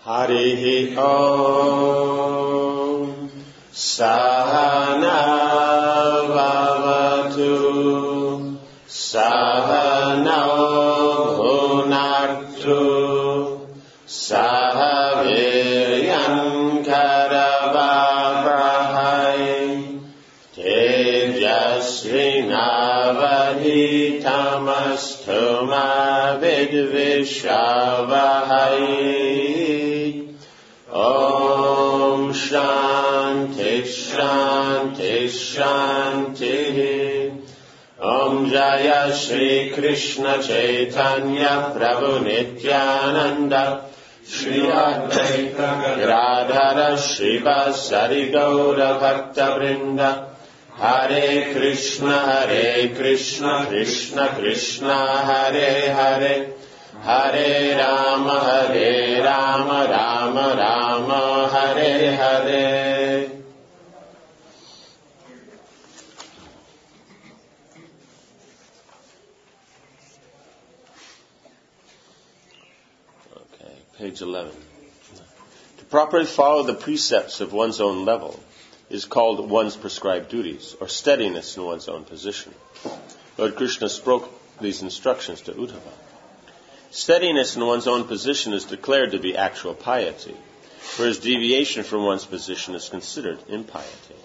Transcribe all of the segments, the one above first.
Harihi Om Sahana Vavatu Sahana Bhunaktu Sahaviryan Karavavrahai Tejasvinavaditamastu ma vidvishavahai. Om Shanti Shanti Shanti. Om Jaya Shri Krishna Chaitanya Prabhu Nityananda Shri Advaita Gadadhara Srivasari Gaura Bhakta Vrinda. Hare Krishna Krishna Krishna Hare Hare Hare Rama Rama Rama Hare Hare. Okay, page 11. To properly follow the precepts of one's own level is called one's prescribed duties, or steadiness in one's own position. Lord Krishna spoke these instructions to Uddhava. Steadiness in one's own position is declared to be actual piety, whereas deviation from one's position is considered impiety.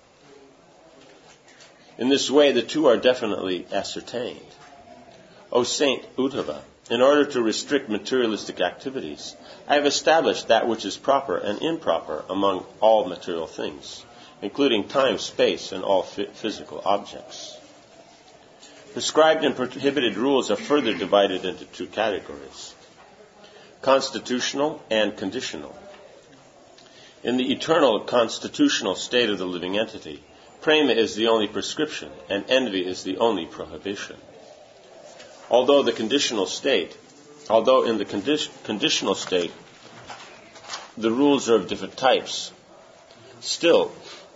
In this way, the two are definitely ascertained. O Saint Uddhava, in order to restrict materialistic activities, I have established that which is proper and improper among all material things, including time, space, and all physical objects. Prescribed and prohibited rules are further divided into two categories: constitutional and conditional. In the eternal constitutional state of the living entity, prema is the only prescription and envy is the only prohibition. Although in the conditional state, the rules are of different types, Still,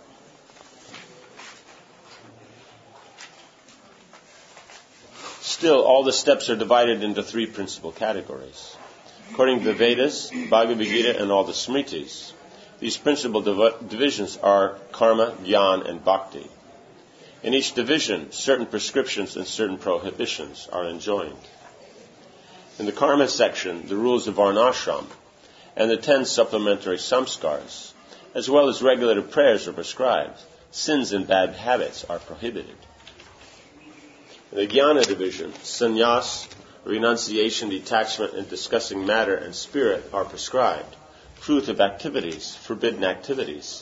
all the steps are divided into three principal categories. According to the Vedas, Bhagavad Gita, and all the Smritis, these principal divisions are karma, jnana, and bhakti. In each division, certain prescriptions and certain prohibitions are enjoined. In the karma section, the rules of varnashram and the 10 supplementary samskars, as well as regulated prayers, are prescribed. Sins and bad habits are prohibited. In the jnana division, sannyas, renunciation, detachment, and discussing matter and spirit are prescribed. Fruitive activities, forbidden activities,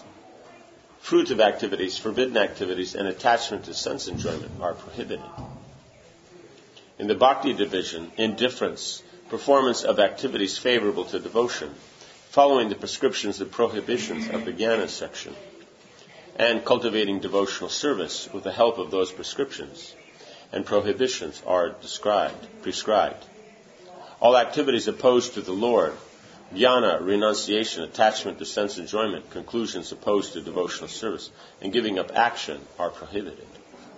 and attachment to sense enjoyment are prohibited. In the bhakti division, indifference, performance of activities favorable to devotion, following the prescriptions and prohibitions of the jnana section, and cultivating devotional service with the help of those prescriptions and prohibitions are prescribed. All activities opposed to the Lord, jnana, renunciation, attachment to sense enjoyment, conclusions opposed to devotional service, and giving up action are prohibited.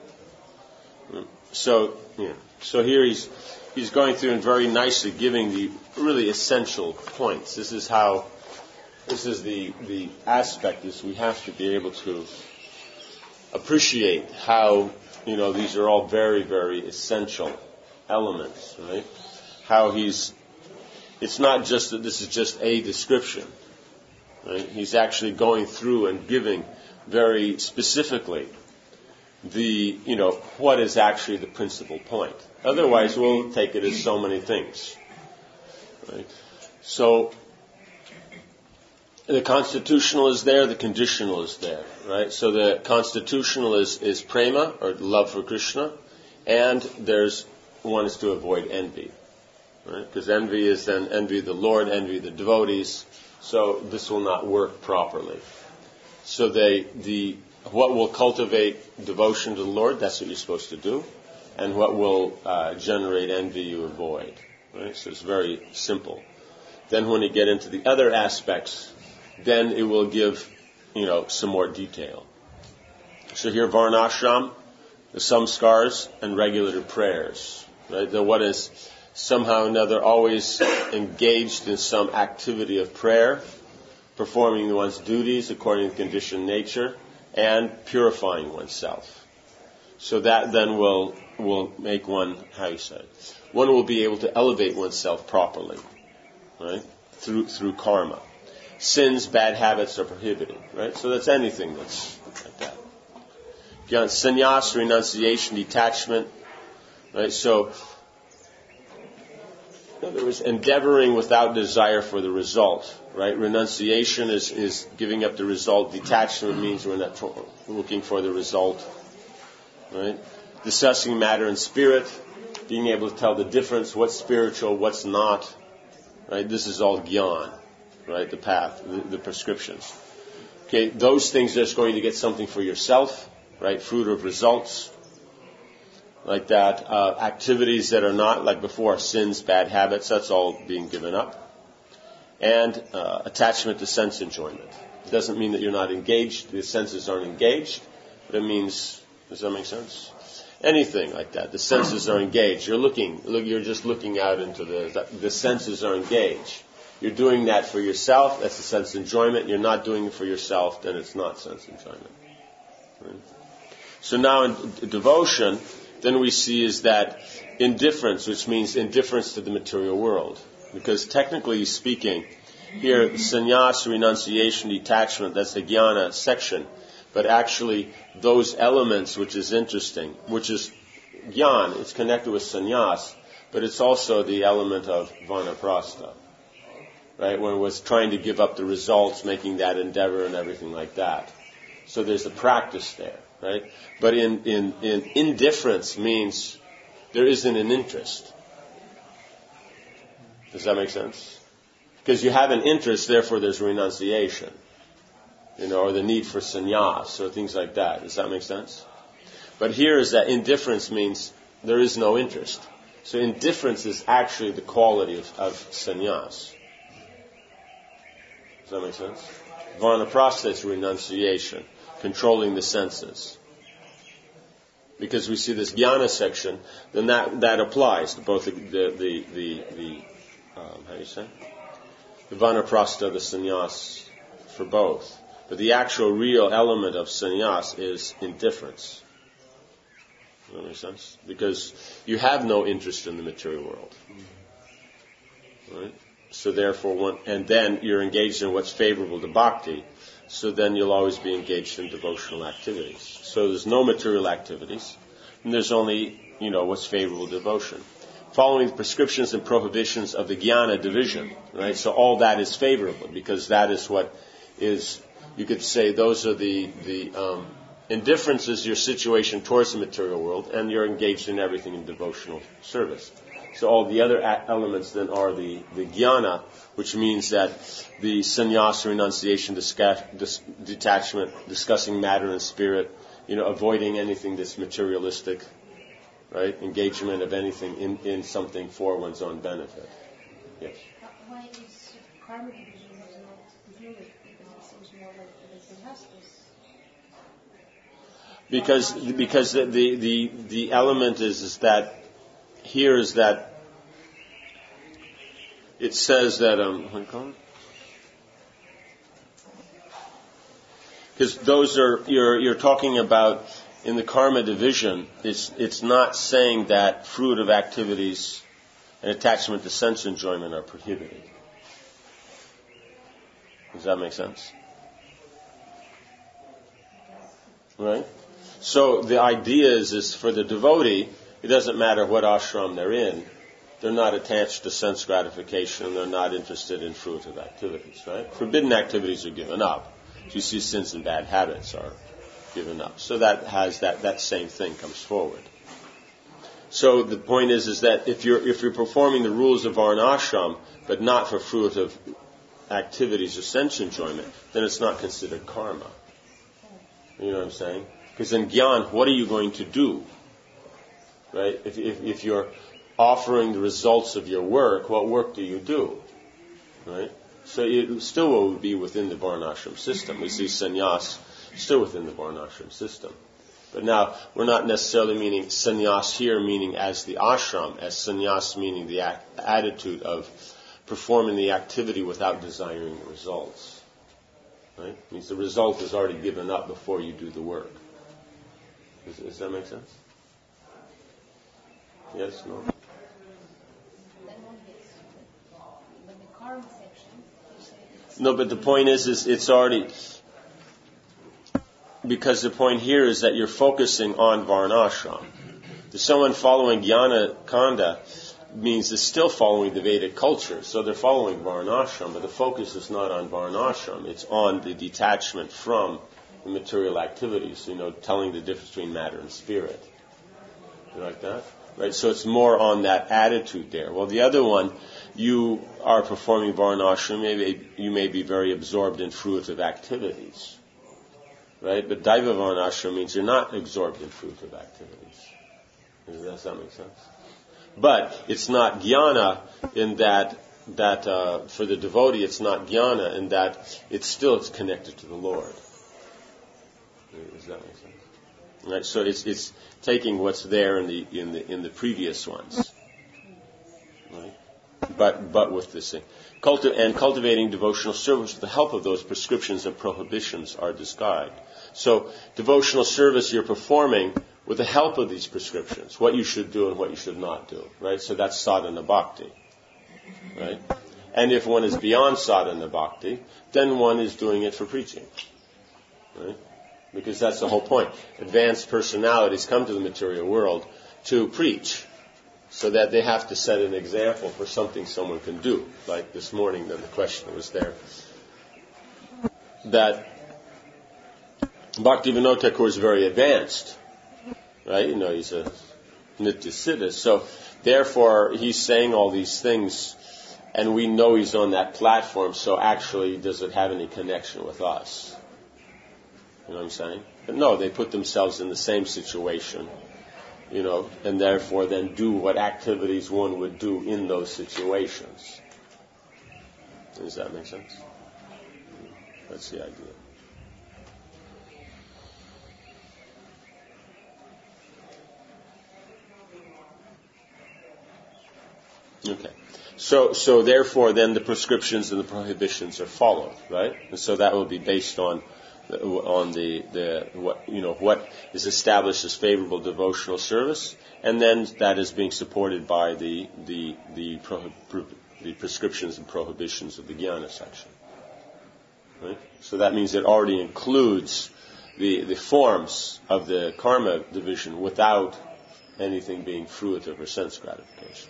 So here he's going through and very nicely giving the really essential points. This is the aspect is we have to be able to appreciate how, these are all very, very essential elements, right? How it's not just that this is just a description, right? He's actually going through and giving very specifically what is actually the principal point. Otherwise, we'll take it as so many things, right? So, the constitutional is there, the conditional is there, right? So the constitutional is prema, or love for Krishna, and one is to avoid envy, right? Because envy is then envy the Lord, envy the devotees, so this will not work properly. So what will cultivate devotion to the Lord, that's what you're supposed to do, and what will generate envy, you avoid, right? So it's very simple. Then when you get into the other aspects, then it will give, some more detail. So here, varnashram, the samskars, and regulated prayers. Right? What is somehow or another always engaged in some activity of prayer, performing one's duties according to conditioned nature, and purifying oneself. So that then will make one, how you say, one will be able to elevate oneself properly, right? Through karma. Sins, bad habits are prohibited, right? So that's anything that's like that. Beyond sannyas, renunciation, detachment, right? So, in other words, endeavoring without desire for the result, right? Renunciation is giving up the result. Detachment means we're not looking for the result, right? Discussing matter and spirit, being able to tell the difference, what's spiritual, what's not, right? This is all jnana, right? The path, the prescriptions. Okay, those things are just going to get something for yourself, right? Fruit of results, like that. Activities that are not, like before, sins, bad habits, that's all being given up. And attachment to sense enjoyment. It doesn't mean that you're not engaged, the senses aren't engaged, but it means, does that make sense? Anything like that. The senses are engaged. You're just looking out into the senses are engaged. You're doing that for yourself, that's the sense enjoyment. You're not doing it for yourself, then it's not sense enjoyment. Right? So now in devotion, then we see is that indifference, which means indifference to the material world. Because technically speaking, here, sannyas, renunciation, detachment, that's the jnana section. But actually, those elements, which is interesting, which is jnana, it's connected with sannyas, but it's also the element of vanaprastha. Right? When it was trying to give up the results, making that endeavor and everything like that. So there's a practice there, right? But in indifference means there isn't an interest. Does that make sense? Because you have an interest, therefore there's renunciation. Or the need for sannyas, or things like that. Does that make sense? But here is that indifference means there is no interest. So indifference is actually the quality of sannyas. Does that make sense? Vanaprastha is renunciation, controlling the senses. Because we see this jnana section, then that applies to both the how do you say? The vanaprastha, the sannyas, for both. But the actual real element of sannyas is indifference. Does that make sense? Because you have no interest in the material world. Right? So therefore, and then you're engaged in what's favorable to bhakti, so then you'll always be engaged in devotional activities. So there's no material activities, and there's only, what's favorable to devotion. Following the prescriptions and prohibitions of the jnana division, right? So all that is favorable, because that is what is, you could say those are the indifference is your situation towards the material world, and you're engaged in everything in devotional service. So all the other elements then are the jnana, which means that the sannyas, renunciation, detachment, discussing matter and spirit, avoiding anything that's materialistic, right? Engagement of anything in something for one's own benefit. Yes? Why is karma division not included? Because it seems more like the justice. Because the element is that here is that it says that what do you call it? Because those are you're talking about in the karma division. It's not saying that fruit of activities and attachment to sense enjoyment are prohibited. Does that make sense? Right? So the idea is for the devotee, it doesn't matter what ashram they're in, they're not attached to sense gratification, they're not interested in fruitive activities, right? Forbidden activities are given up. You see, sins and bad habits are given up. So that has that same thing comes forward. So the point is that if you're performing the rules of varnashram, but not for fruitive activities or sense enjoyment, then it's not considered karma. You know what I'm saying? Because in Gyan, what are you going to do? Right? If you're offering the results of your work, what work do you do? Right? So it still will be within the varnashram system. We see sannyas still within the varnashram system. But now, we're not necessarily meaning sannyas here, meaning as the ashram, as sannyas meaning the attitude of performing the activity without desiring the results. Right? It means the result is already given up before you do the work. Does that make sense? Yes? No? No, but the point is it's already... Because the point here is that you're focusing on Varnashram. Someone following Jnana Kanda means they're still following the Vedic culture. So they're following Varnashram, but the focus is not on Varnashram. It's on the detachment from the material activities, telling the difference between matter and spirit. You like that? Right? So it's more on that attitude there. Well, the other one, you are performing Varnashram, you may be very absorbed in fruitive activities. Right? But Daiva Varnashram means you're not absorbed in fruitive activities. Does that make sense? But it's not jnana in that for the devotee it's not jnana in that it's connected to the Lord. Does that make sense? Right? So it's taking what's there in the previous ones. Right? But with this thing. Cultivating devotional service with the help of those prescriptions and prohibitions are described. So, devotional service you're performing with the help of these prescriptions, what you should do and what you should not do, right? So that's sadhana bhakti, right? And if one is beyond sadhana bhakti, then one is doing it for preaching, right? Because that's the whole point. Advanced personalities come to the material world to preach, so that they have to set an example for something someone can do. Like this morning, the question was there, that Bhaktivinoda Thakur is very advanced, right? He's a Nitya Siddha. So, therefore, he's saying all these things, and we know he's on that platform, so actually, does it have any connection with us? You know what I'm saying? But no, they put themselves in the same situation, and therefore then do what activities one would do in those situations. Does that make sense? That's the idea. Okay. So therefore then the prescriptions and the prohibitions are followed, right? And so that will be based on the what is established as favorable devotional service, and then that is being supported by the prescriptions and prohibitions of the jnana section. Right? So that means it already includes the forms of the karma division without anything being fruitive or sense gratification.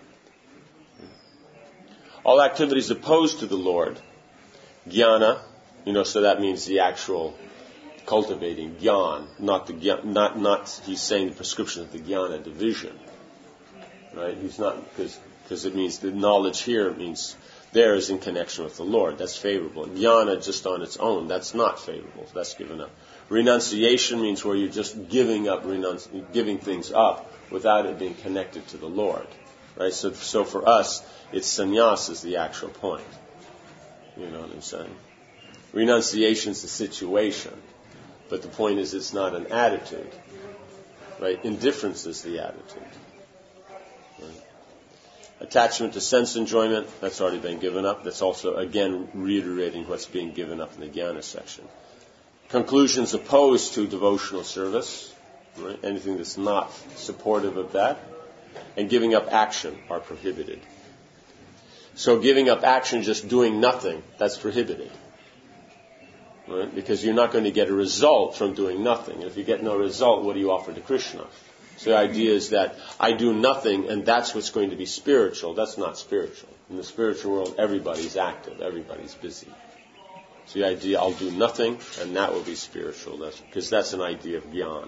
All activities opposed to the Lord, jnana, so that means the actual cultivating jnana, not he's saying the prescription of the jnana division, right? He's not, because it means the knowledge here means there is in connection with the Lord. That's favorable. And jnana just on its own, that's not favorable. That's given up. Renunciation means where you're just giving things up without it being connected to the Lord, right? So for us, it's sannyas is the actual point. You know what I'm saying? Renunciation is the situation, but the point is it's not an attitude, right? Indifference is the attitude. Right? Attachment to sense enjoyment, that's already been given up. That's also, again, reiterating what's being given up in the jnana section. Conclusions opposed to devotional service, right? Anything that's not supportive of that, and giving up action are prohibited. So giving up action, just doing nothing, that's prohibited. Right? Because you're not going to get a result from doing nothing. And if you get no result, what do you offer to Krishna? So the idea is that I do nothing and that's what's going to be spiritual. That's not spiritual. In the spiritual world, everybody's active. Everybody's busy. So the idea, I'll do nothing and that will be spiritual. Because that's an idea of jnana.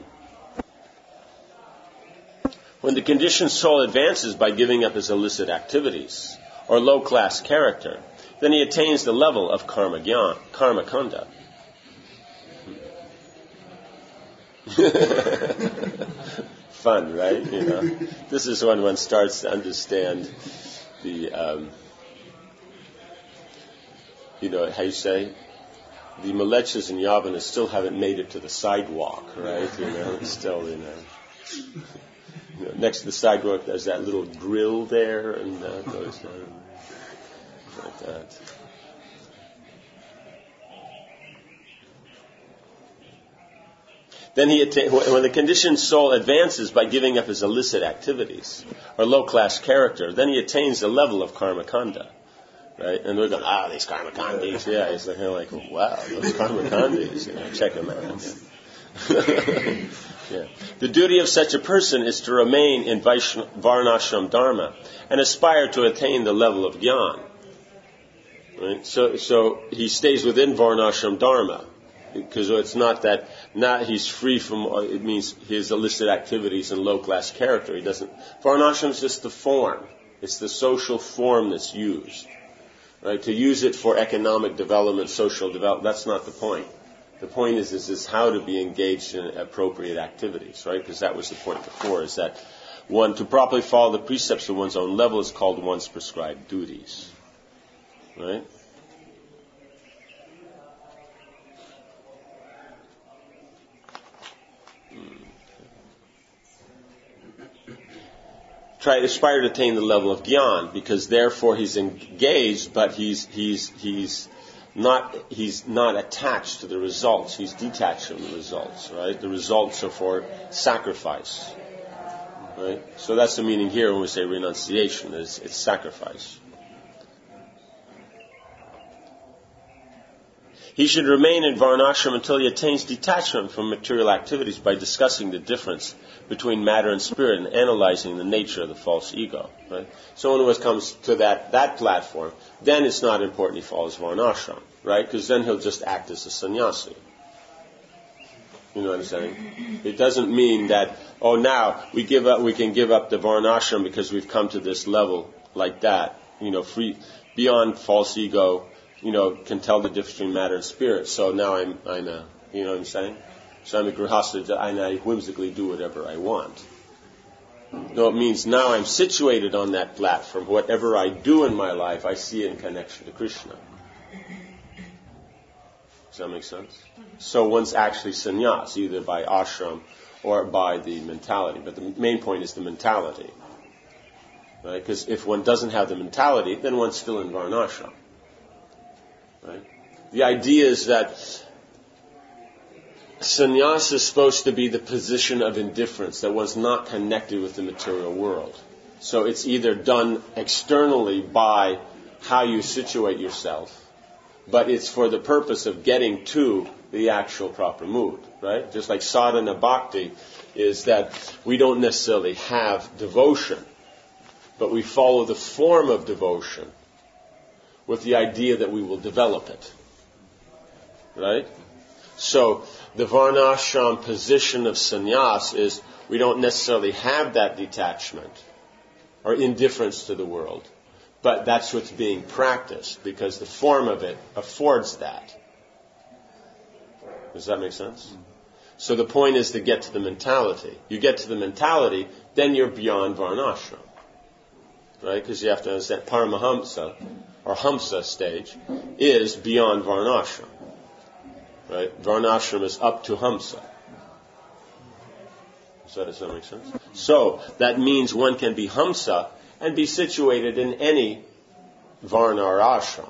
When the conditioned soul advances by giving up his illicit activities or low-class character, then he attains the level of karma jnana, karma kanda. Fun, right? This is when one starts to understand the, how you say, the Malechas in Yavana still haven't made it to the sidewalk, right? It's still, next to the sidewalk there's that little grill there, and goes down like that. Then when the conditioned soul advances by giving up his illicit activities or low-class character, then he attains the level of karmakanda. Right? And they're going, these karmakandis. Yeah, he's like, wow, those karmakandis. Check them out. Yeah. The duty of such a person is to remain in Varnashram Dharma and aspire to attain the level of Jnana. Right? So he stays within Varnashram Dharma. Because it's not that he's free from, it means his illicit activities and low-class character. He doesn't. Varnashram is just the form. It's the social form that's used. Right? To use it for economic development, social development, that's not the point. The point is how to be engaged in appropriate activities, right? Because that was the point before, is that to properly follow the precepts of one's own level is called one's prescribed duties. Right? Aspire to attain the level of Gyan, because therefore he's engaged, but he's not attached to the results. He's detached from the results, right? The results are for sacrifice, right? So that's the meaning here when we say renunciation, it's sacrifice. He should remain in Varnashram until he attains detachment from material activities by discussing the difference between matter and spirit and analyzing the nature of the false ego. Right? So when it comes to that platform, then it's not important he follows Varnashram, right? Because then he'll just act as a sannyasi. You know what I'm saying? It doesn't mean that, now we can give up the Varnashram because we've come to this level like that, free, beyond false ego, can tell the difference between matter and spirit. So now I'm a, you know what I'm saying? So I'm a grihastha, and I whimsically do whatever I want. No, it means now I'm situated on that platform. Whatever I do in my life, I see it in connection to Krishna. Does that make sense? So one's actually sannyas, either by ashram or by the mentality. But the main point is the mentality. Right? Because if one doesn't have the mentality, then one's still in varnashram. Right? The idea is that sannyas is supposed to be the position of indifference, that one's not connected with the material world. So it's either done externally by how you situate yourself, but it's for the purpose of getting to the actual proper mood, right? Just like sadhana bhakti is that we don't necessarily have devotion, but we follow the form of devotion with the idea that we will develop it. Right? So the varnashram position of sannyas is we don't necessarily have that detachment or indifference to the world, but that's what's being practiced because the form of it affords that. Does that make sense? So the point is to get to the mentality. You get to the mentality, then you're beyond varnashram. Right? Because you have to understand Paramahamsa or Hamsa stage is beyond varnashram. Right? Varnashram is up to Hamsa. Does that make sense? So that means one can be Hamsa and be situated in any Varna or ashram.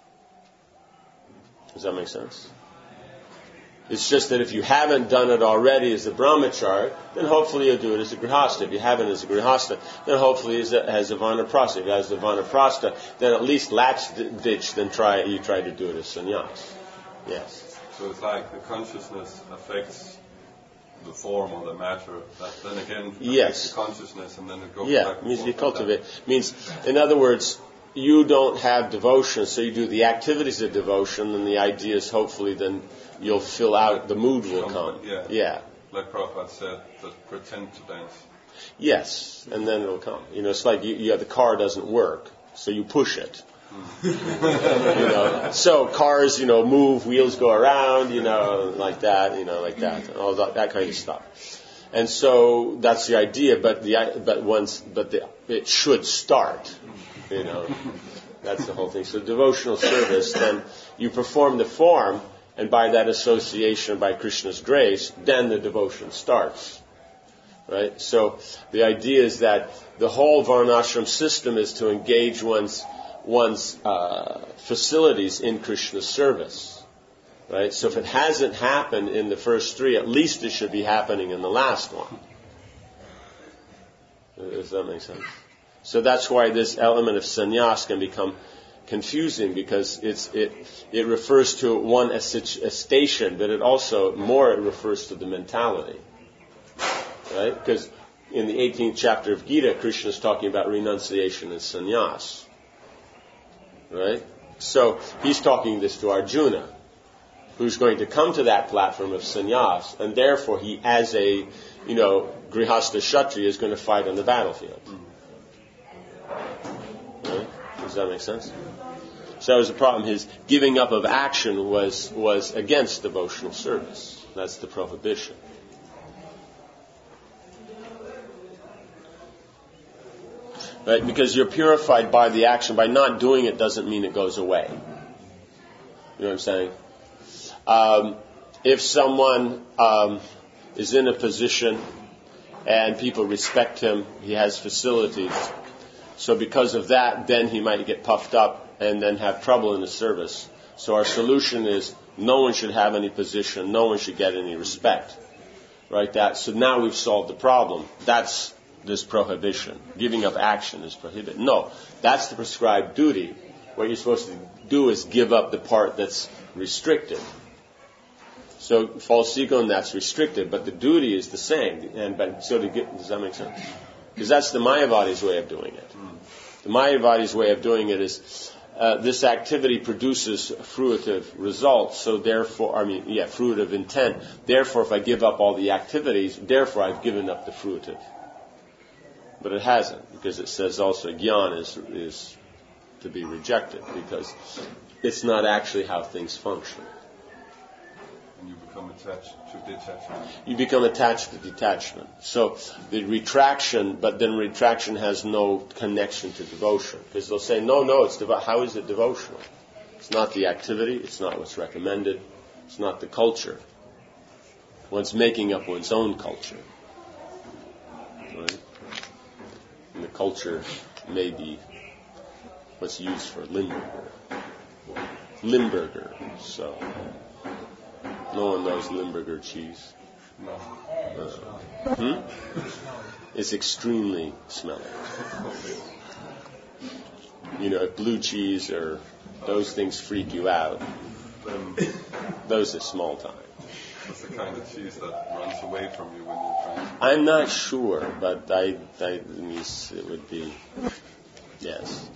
Does that make sense? It's just that if you haven't done it already as a brahmachari, then hopefully you'll do it as a grihastha. If you haven't as a grihastha, then hopefully as a vanaprastha. If you have as a vanaprastha, then at least latch ditch, then you try to do it as sannyas. Yes. So it's like the consciousness affects the form or the matter, that then again affects the consciousness, and then it goes back. Yeah, means you cultivate. Means, in other words, you don't have devotion, so you do the activities of devotion, and the idea is hopefully then you'll fill out, the mood will come. Yeah. Like Prabhupada said, that pretend to dance. Yes, and then it'll come. It's like the car doesn't work, so you push it. So cars, move, wheels go around, like that, all that kind of stuff. And so that's the idea, but it should start, That's the whole thing. So devotional service, then you perform the form, and by that association, by Krishna's grace, then the devotion starts. Right? So the idea is that the whole varnashram system is to engage one's facilities in Krishna's service. Right? So if it hasn't happened in the first three, at least it should be happening in the last one. Does that make sense? So that's why this element of sannyas can become confusing, because it refers to one a station, but it also more it refers to the mentality. Right? Because in the 18th chapter of Gita, Krishna is talking about renunciation and sannyas. Right? So he's talking this to Arjuna, who's going to come to that platform of sannyas, and therefore he, as a, grihastha kshatriya, is going to fight on the battlefield. Right? Does that make sense? So that was the problem. His giving up of action was against devotional service. That's the prohibition. Right? Because you're purified by the action. By not doing it doesn't mean it goes away. You know what I'm saying? If someone is in a position and people respect him, he has facilities. So because of that, then he might get puffed up and then have trouble in the service. So our solution is no one should have any position, no one should get any respect. Right? So now we've solved the problem. That's this prohibition. Giving up action is prohibited. No, that's the prescribed duty. What you're supposed to do is give up the part that's restricted. So false ego, and that's restricted, but the duty is the same. Does that make sense? Because that's the Mayavadi's way of doing it. The Mayavadi's way of doing it is this activity produces fruitive results, so therefore, fruitive intent. Therefore, if I give up all the activities, therefore I've given up the fruitive. But it hasn't, because it says also jnana is to be rejected, because it's not actually how things function. And you become attached to detachment. You become attached to detachment. So the retraction, but then retraction has no connection to devotion. Because they'll say, no, it's how is it devotional? It's not the activity, it's not what's recommended, it's not the culture. One's making up one's own culture. Right? And the culture may be what's used for Limburger. So no one knows Limburger cheese. No. It's extremely smelly. If blue cheese or those things freak you out, those are small time. That's the kind of cheese that runs away from you when you're trying to... I'm not sure, but it would be, yes.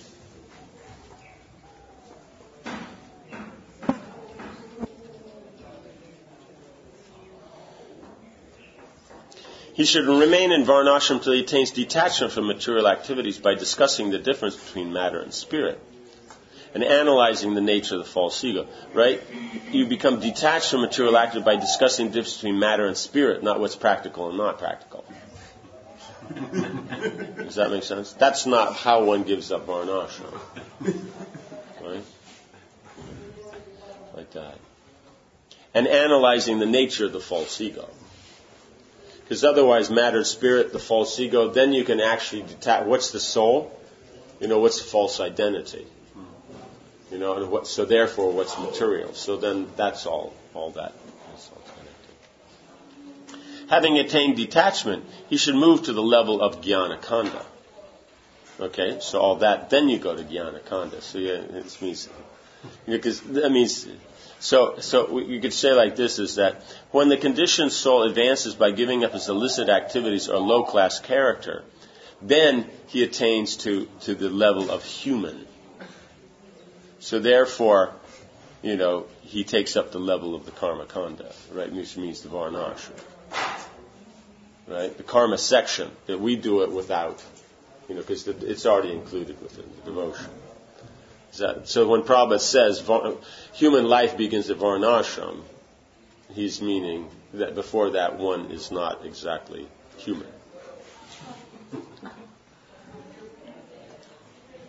He should remain in varnashram till he attains detachment from material activities by discussing the difference between matter and spirit and analyzing the nature of the false ego. Right? You become detached from material activity by discussing the difference between matter and spirit, not what's practical and not practical. Does that make sense? That's not how one gives up varnashram. Right? Like that. And analyzing the nature of the false ego. Because otherwise, matter, spirit, the false ego, then you can actually detach. What's the soul? What's the false identity? So therefore, what's material? So then that's all that is all connected. Having attained detachment, he should move to the level of jnana kanda. Okay, so all that, then you go to jnana kanda. So it means, because that means. So you could say like this, is that when the conditioned soul advances by giving up his illicit activities or low-class character, then he attains to the level of human. So therefore, he takes up the level of the karma kanda, right, which means the varnashram. Right? The karma section, that we do it without, because it's already included within the devotion. So when Prabhupada says human life begins at varnashram, he's meaning that before that one is not exactly human.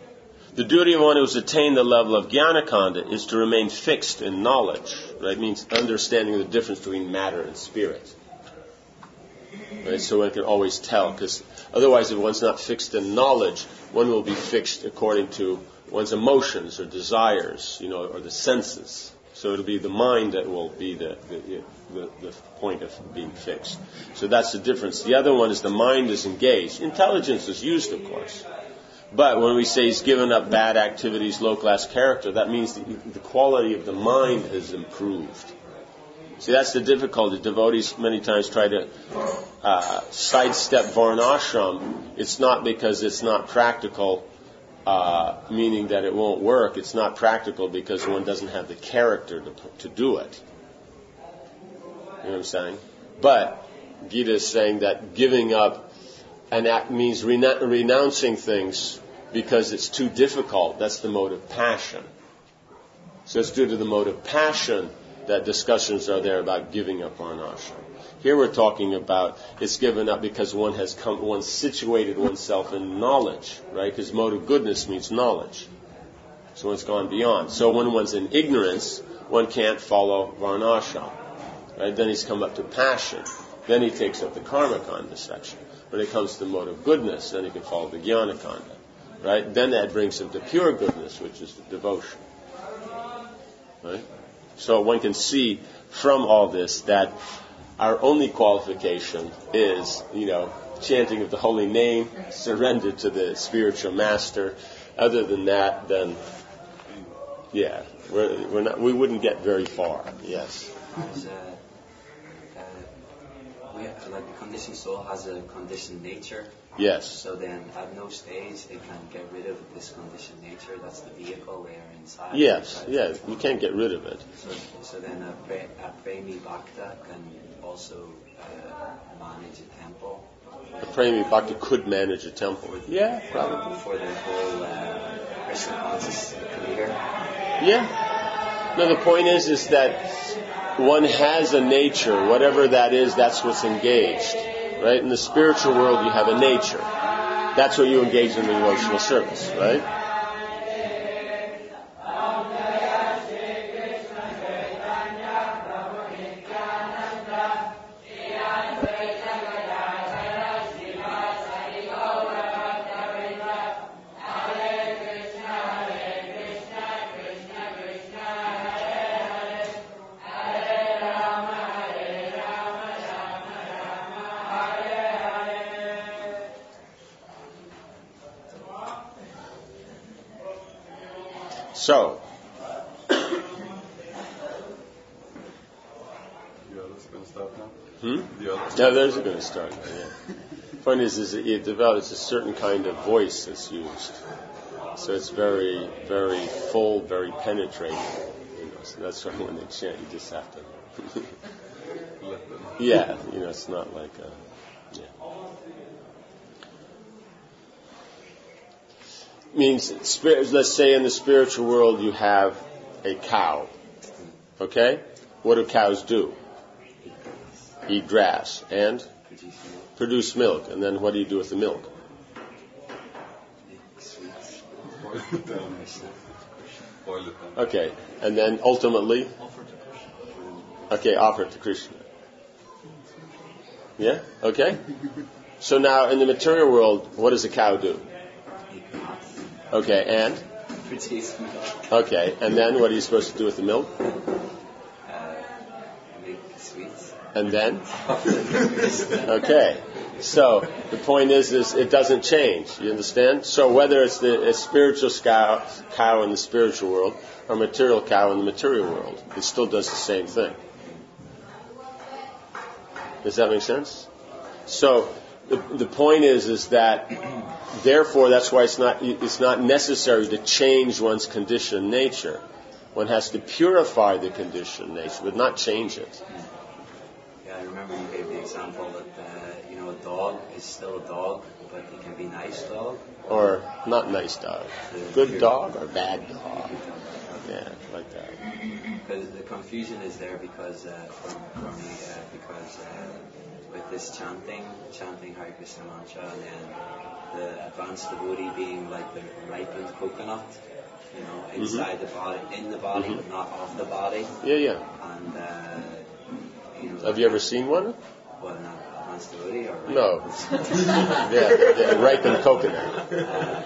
The duty of one who has attained the level of Jnanakanda is to remain fixed in knowledge. Right? It means understanding the difference between matter and spirit. Right? So one can always tell, because otherwise if one's not fixed in knowledge, one will be fixed according to one's emotions or desires, or the senses. So it'll be the mind that will be the point of being fixed. So that's the difference. The other one is the mind is engaged. Intelligence is used, of course. But when we say he's given up bad activities, low-class character, that means the quality of the mind has improved. See, that's the difficulty. Devotees many times try to sidestep Varnashram. It's not because it's not practical, meaning that it won't work. It's not practical because one doesn't have the character to do it. You know what I'm saying? But Gita is saying that giving up an act means renouncing things because it's too difficult. That's the mode of passion. So it's due to the mode of passion that discussions are there about giving up Varnashram. Here we're talking about it's given up because one's situated oneself in knowledge, right? Because mode of goodness means knowledge. So one's gone beyond. So when one's in ignorance, one can't follow Varnashram. Right? Then he's come up to passion. Then he takes up the Karmakanda section. When it comes to the mode of goodness, then he can follow the Jnanakanda. Right? Then that brings him to pure goodness, which is the devotion. Right? So one can see from all this that our only qualification is, chanting of the holy name, surrender to the spiritual master. Other than that, then, we wouldn't get very far. Yes. Like the conditioned soul has a conditioned nature. Yes. So then at no stage they can get rid of this conditioned nature. That's the vehicle they are inside. Yes, you can't get rid of it. So then a Premi Bhakta can also manage a temple. A Premi Bhakta could manage a temple. Probably. For the whole Krishna conscious career. Yeah. No, the point is that one has a nature, whatever that is, that's what's engaged. Right? In the spiritual world, you have a nature. That's what you engage in the devotional service, right? So, the others going to start now? The others? No, those are going to start now, yeah. Point is that it develops a certain kind of voice that's used. So it's very, very full, very penetrating. So that's why when they chant, you just have to... Yeah, it's not like means, let's say in the spiritual world you have a cow. Okay? What do cows do? Eat grass and produce milk. And then what do you do with the milk? Okay. And then ultimately? Okay, offer it to Krishna. Yeah? Okay? So now in the material world, what does a cow do? Okay, and? Okay, and then what are you supposed to do with the milk? Make sweets. And then? Okay, so the point is it doesn't change. You understand? So whether it's a spiritual cow in the spiritual world or material cow in the material world, it still does the same thing. Does that make sense? So the point is that therefore that's why it's not necessary to change one's conditioned nature. One has to purify the conditioned nature, but not change it. Yeah, I remember you gave the example that a dog is still a dog, but it can be nice dog or not nice dog. Good dog or bad dog. Yeah, like that. Because the confusion is there because for me because with this chanting Hare Krishna mantra, and then the advanced devotee being like the ripened coconut, you know, inside the body, in the body, but not off the body. Yeah. And you know, have you ever seen one? Well, an advanced devotee or no? yeah, ripened coconut. You know,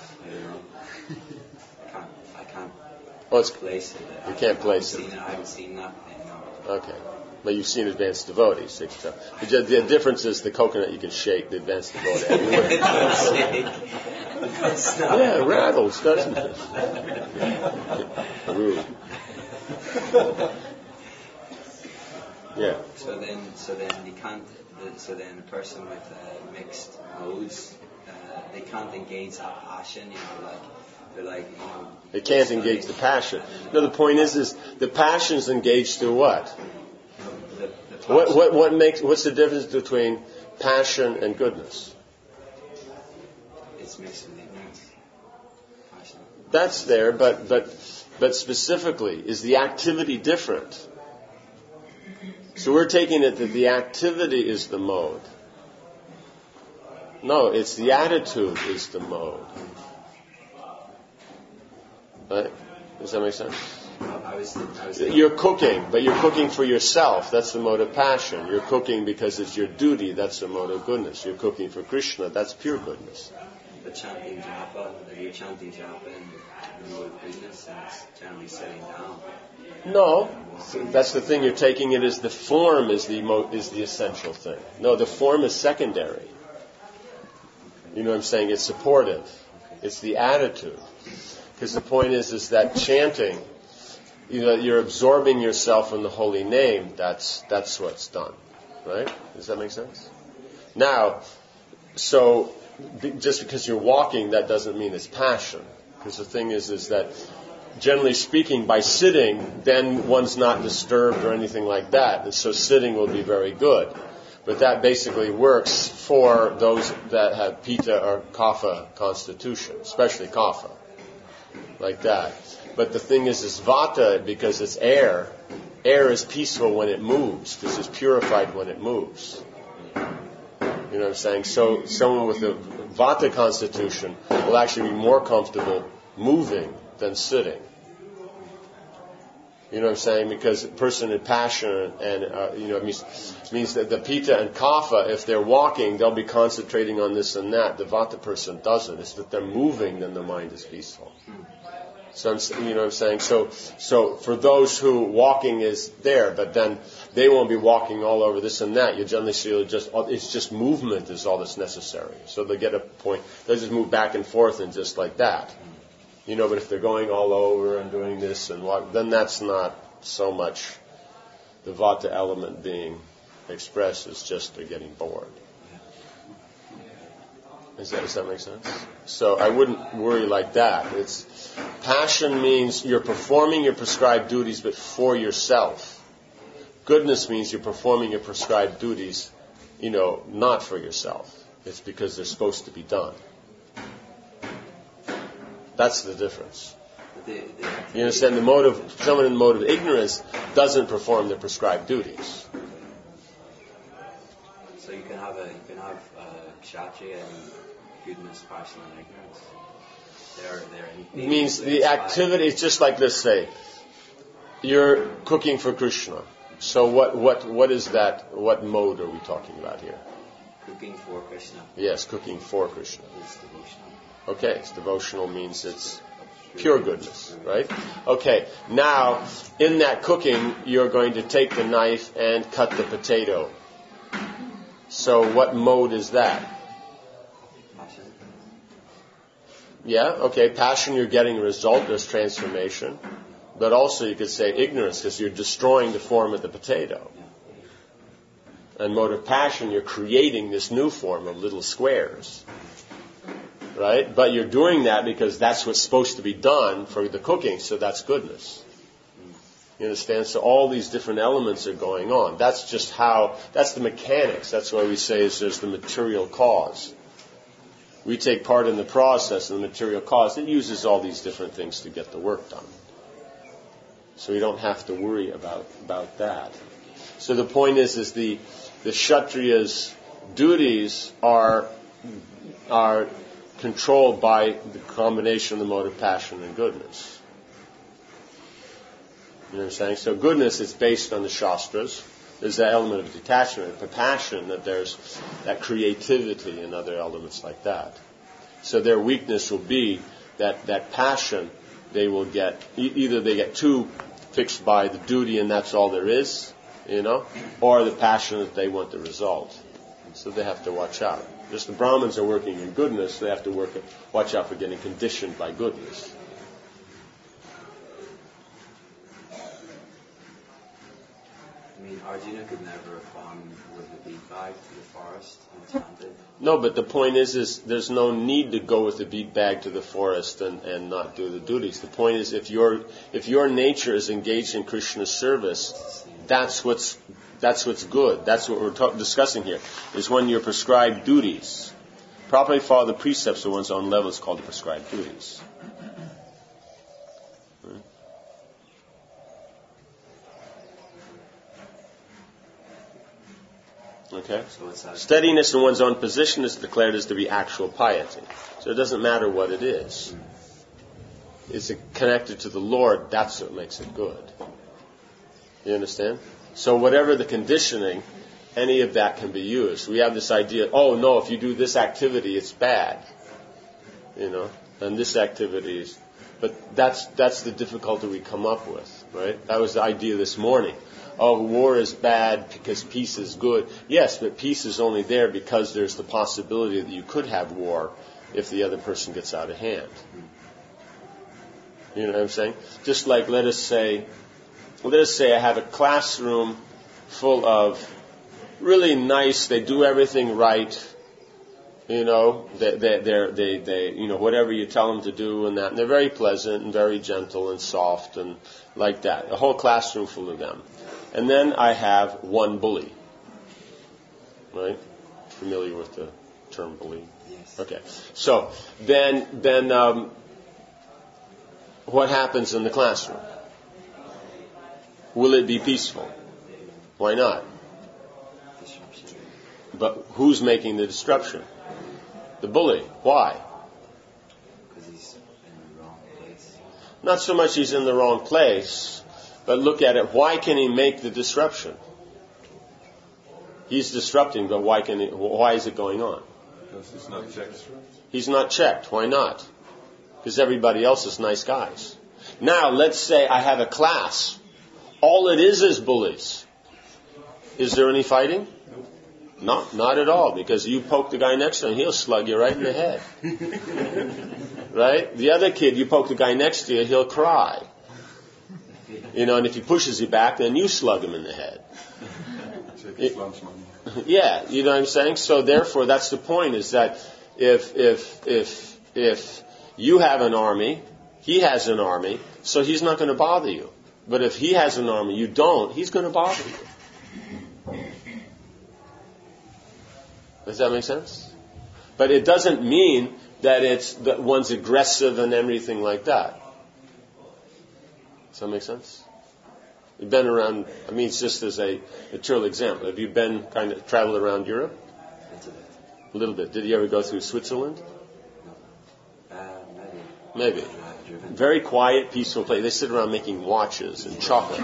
I can't place it. You can't place it. I haven't seen that. Okay. But you've seen advanced devotees. The difference is the coconut you can shake, the advanced devotee. Yeah, it rattles, doesn't it? Rude. Yeah. So then you can't. So then a person with mixed modes, they can't engage that passion. You know, like they're like, you know. They can't engage the passion. No, the point is the passion's engaged through what? What's the difference between passion and goodness? It's mixed with ignorance. Passion. That's there, but specifically, is the activity different? So we're taking it that the activity is the mode. No, it's the attitude is the mode. Right? Does that make sense? You're cooking, but you're cooking for yourself. That's the mode of passion. You're cooking because it's your duty. That's the mode of goodness. You're cooking for Krishna. That's pure goodness. But chanting japa, if you're chanting japa in the mode of goodness, and it's generally sitting down. No, that's the thing. You're taking it as the form is the essential thing. No, the form is secondary. You know what I'm saying? It's supportive. It's the attitude. Because the point is that chanting, you know, you're absorbing yourself in the holy name. That's what's done, right? Does that make sense? Now, so just because you're walking, that doesn't mean it's passion. Because the thing is that generally speaking, by sitting, then one's not disturbed or anything like that, and so sitting will be very good. But that basically works for those that have pitta or kapha constitution, especially kapha, like that. But the thing is vata, because it's air. Air is peaceful when it moves, because it's purified when it moves. You know what I'm saying? So someone with a vata constitution will actually be more comfortable moving than sitting. You know what I'm saying? Because a person in passion and, it means that the pitta and kapha, if they're walking, they'll be concentrating on this and that. The vata person doesn't. It's that they're moving, then the mind is peaceful. So, you know what I'm saying? So for those who walking is there, but then they won't be walking all over this and that. You generally see it's just movement is all that's necessary. So they get a point. They just move back and forth and just like that. You know, but if they're going all over and doing this and what, then that's not so much the vata element being expressed. It's just they're getting bored. Does that make sense? So I wouldn't worry like that. Passion means you're performing your prescribed duties, but for yourself. Goodness means you're performing your prescribed duties, not for yourself. It's because they're supposed to be done. That's the difference. You understand? Someone in the mode of ignorance doesn't perform their prescribed duties. So you can have kshatriya and goodness, passion, and ignorance. It means the activity is just like, let's say, you're cooking for Krishna. So what is that? What mode are we talking about here? Cooking for Krishna. Yes, cooking for Krishna. It's devotional. Okay, it's devotional means it's pure goodness, right? Okay, now in that cooking, you're going to take the knife and cut the potato. So what mode is that? Passion. Yeah, okay, passion, you're getting a result, there's transformation. But also you could say ignorance, because you're destroying the form of the potato. And mode of passion, you're creating this new form of little squares. Right? But you're doing that because that's what's supposed to be done for the cooking, so that's goodness. You understand? So all these different elements are going on. That's the mechanics. That's why we say there's the material cause. We take part in the process, and the material cause, it uses all these different things to get the work done. So we don't have to worry about that. So the point is the Kshatriya's duties are are controlled by the combination of the mode of passion and goodness. You know what I'm saying? So goodness is based on the Shastras. There's that element of detachment, the passion, that there's that creativity and other elements like that. So their weakness will be that passion they will get, either they get too fixed by the duty and that's all there is, or the passion that they want the result. So they have to watch out. Just the Brahmins are working in goodness, they have to watch out for getting conditioned by goodness. I mean, Arjuna could never have gone with the bead bag to the forest and chanted. No, but the point is there's no need to go with the bead bag to the forest and not do the duties. The point is if your nature is engaged in Krishna's service, that's what's good. That's what we're discussing here, is when you're prescribed duties. Properly follow the precepts of one's own level is called the prescribed duties. Okay? Steadiness in one's own position is declared as to be actual piety. So it doesn't matter what it is. Is it connected to the Lord? That's what makes it good. You understand? So whatever the conditioning, any of that can be used. We have this idea, oh no, if you do this activity, it's bad. And this activity is... But that's the difficulty we come up with, right? That was the idea this morning. Oh, war is bad because peace is good. Yes, but peace is only there because there's the possibility that you could have war if the other person gets out of hand. You know what I'm saying? Just like, let us say I have a classroom full of really nice, they do everything right, they whatever you tell them to do and that, and they're very pleasant and very gentle and soft and like that. A whole classroom full of them. And then I have one bully. Right? Familiar with the term bully? Yes. Okay. So then what happens in the classroom? Will it be peaceful? Why not? Disruption. But who's making the disruption? The bully. Why? Because he's in the wrong place. Not so much he's in the wrong place, but look at it. Why can he make the disruption? He's disrupting, but why is it going on? Because he's not checked. He's not checked. Why not? Because everybody else is nice guys. Now, let's say I have a class. All it is bullies. Is there any fighting? No, not at all, because you poke the guy next to him, he'll slug you right in the head. Right? The other kid, you poke the guy next to you, he'll cry. And if he pushes you back, then you slug him in the head. Take his lunch money. Yeah, you know what I'm saying? So therefore, that's the point, is that if you have an army, he has an army, so he's not going to bother you. But if he has an army, you don't, he's going to bother you. Does that make sense? But it doesn't mean that one's aggressive and everything like that. Does that make sense? You've been around, it's just as a material example. Have you been traveled around Europe? A little bit. Did you ever go through Switzerland? Maybe. Very quiet, peaceful place. They sit around making watches and chocolate.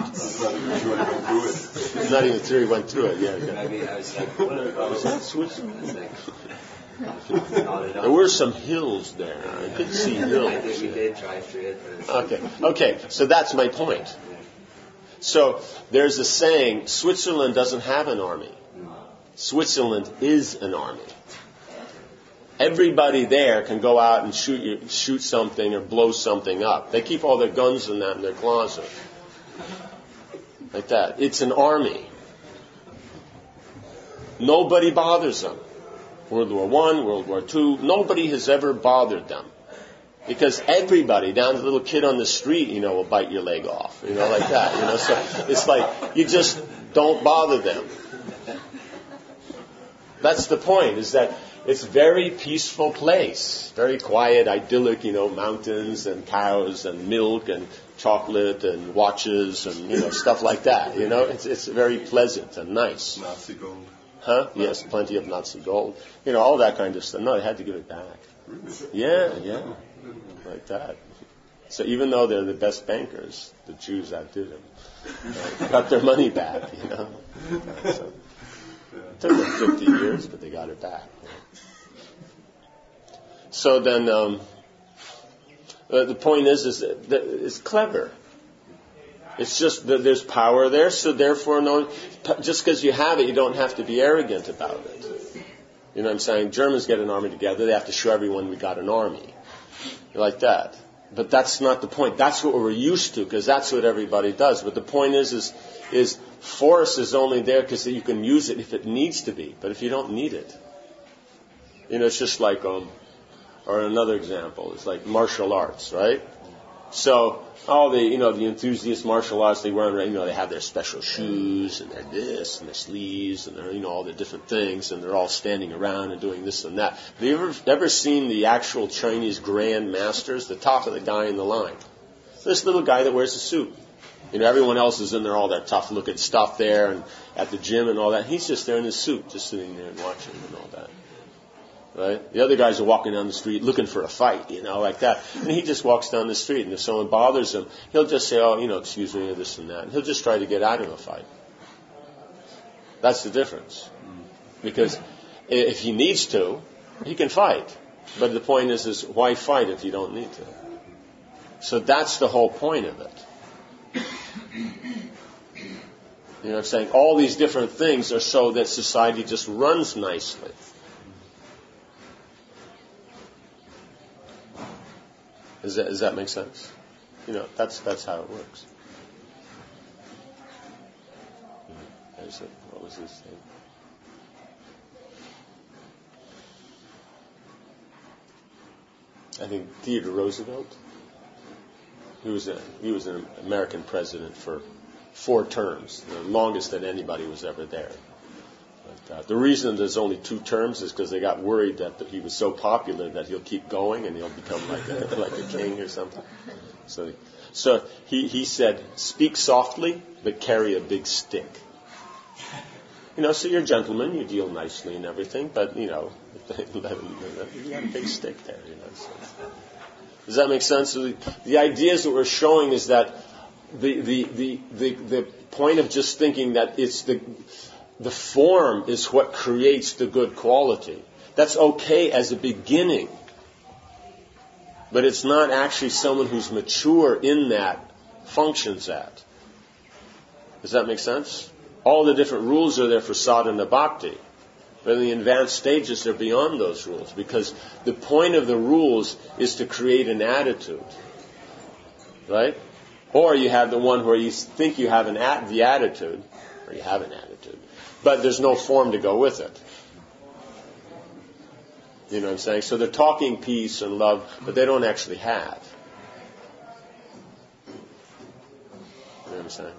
Not even sure he went through it. Yeah. Maybe I was like, was that Switzerland? There were some hills there. I could see hills. I think we did drive through it. Okay. So that's my point. So there's a saying, Switzerland doesn't have an army. Switzerland is an army. Everybody there can go out and shoot something or blow something up. They keep all their guns and that in their closet. Like that. It's an army. Nobody bothers them. World War I, World War II, nobody has ever bothered them. Because everybody, down to the little kid on the street, will bite your leg off. Like that. So it's like, you just don't bother them. That's the point, is that it's a very peaceful place. Very quiet, idyllic, mountains and cows and milk and chocolate and watches and, stuff like that. It's very pleasant and nice. Nazi gold. Huh? Yes, plenty of Nazi gold. All that kind of stuff. No, they had to give it back. Yeah. Like that. So even though they're the best bankers, the Jews outdid them. Got their money back, So, it took them 50 years, but they got it back. So then, the point is that it's clever. It's just that there's power there, so therefore, just because you have it, you don't have to be arrogant about it. You know what I'm saying? Germans get an army together, they have to show everyone we got an army. Like that. But that's not the point. That's what we're used to, because that's what everybody does. But the point is force is only there because you can use it if it needs to be. But if you don't need it, it's just like, or another example, it's like martial arts, right? So all the enthusiast martial arts, they wear, they have their special shoes and their this and their sleeves and their, all the different things, and they're all standing around and doing this and that. Have you ever seen the actual Chinese grand masters, the top of the guy in the line? This little guy that wears a suit. Everyone else is in there, all that tough looking stuff there and at the gym and all that. He's just there in his suit, just sitting there and watching and all that. Right? The other guys are walking down the street looking for a fight, like that. And he just walks down the street, and if someone bothers him, he'll just say, excuse me, or this and that. And he'll just try to get out of a fight. That's the difference. Because if he needs to, he can fight. But the point is why fight if you don't need to? So that's the whole point of it. You know what I'm saying? All these different things are so that society just runs nicely. Does that make sense? That's how it works. What was his name? I think Theodore Roosevelt. He was an American president for 4 terms, the longest that anybody was ever there. The reason there's only 2 terms is because they got worried that he was so popular that he'll keep going and he'll become like a king or something. So he said, speak softly, but carry a big stick. So you're a gentleman, you deal nicely and everything, but, you got a big stick there, So. Does that make sense? So the ideas that we're showing is that the point of just thinking that it's the form is what creates the good quality. That's okay as a beginning. But it's not actually someone who's mature in that functions at. Does that make sense? All the different rules are there for sadhana bhakti. But in the advanced stages, they're beyond those rules. Because the point of the rules is to create an attitude. Right? Or you have the one where you think you have the attitude, or you have an attitude, but there's no form to go with it. You know what I'm saying? So they're talking peace and love, but they don't actually have. You know what I'm saying?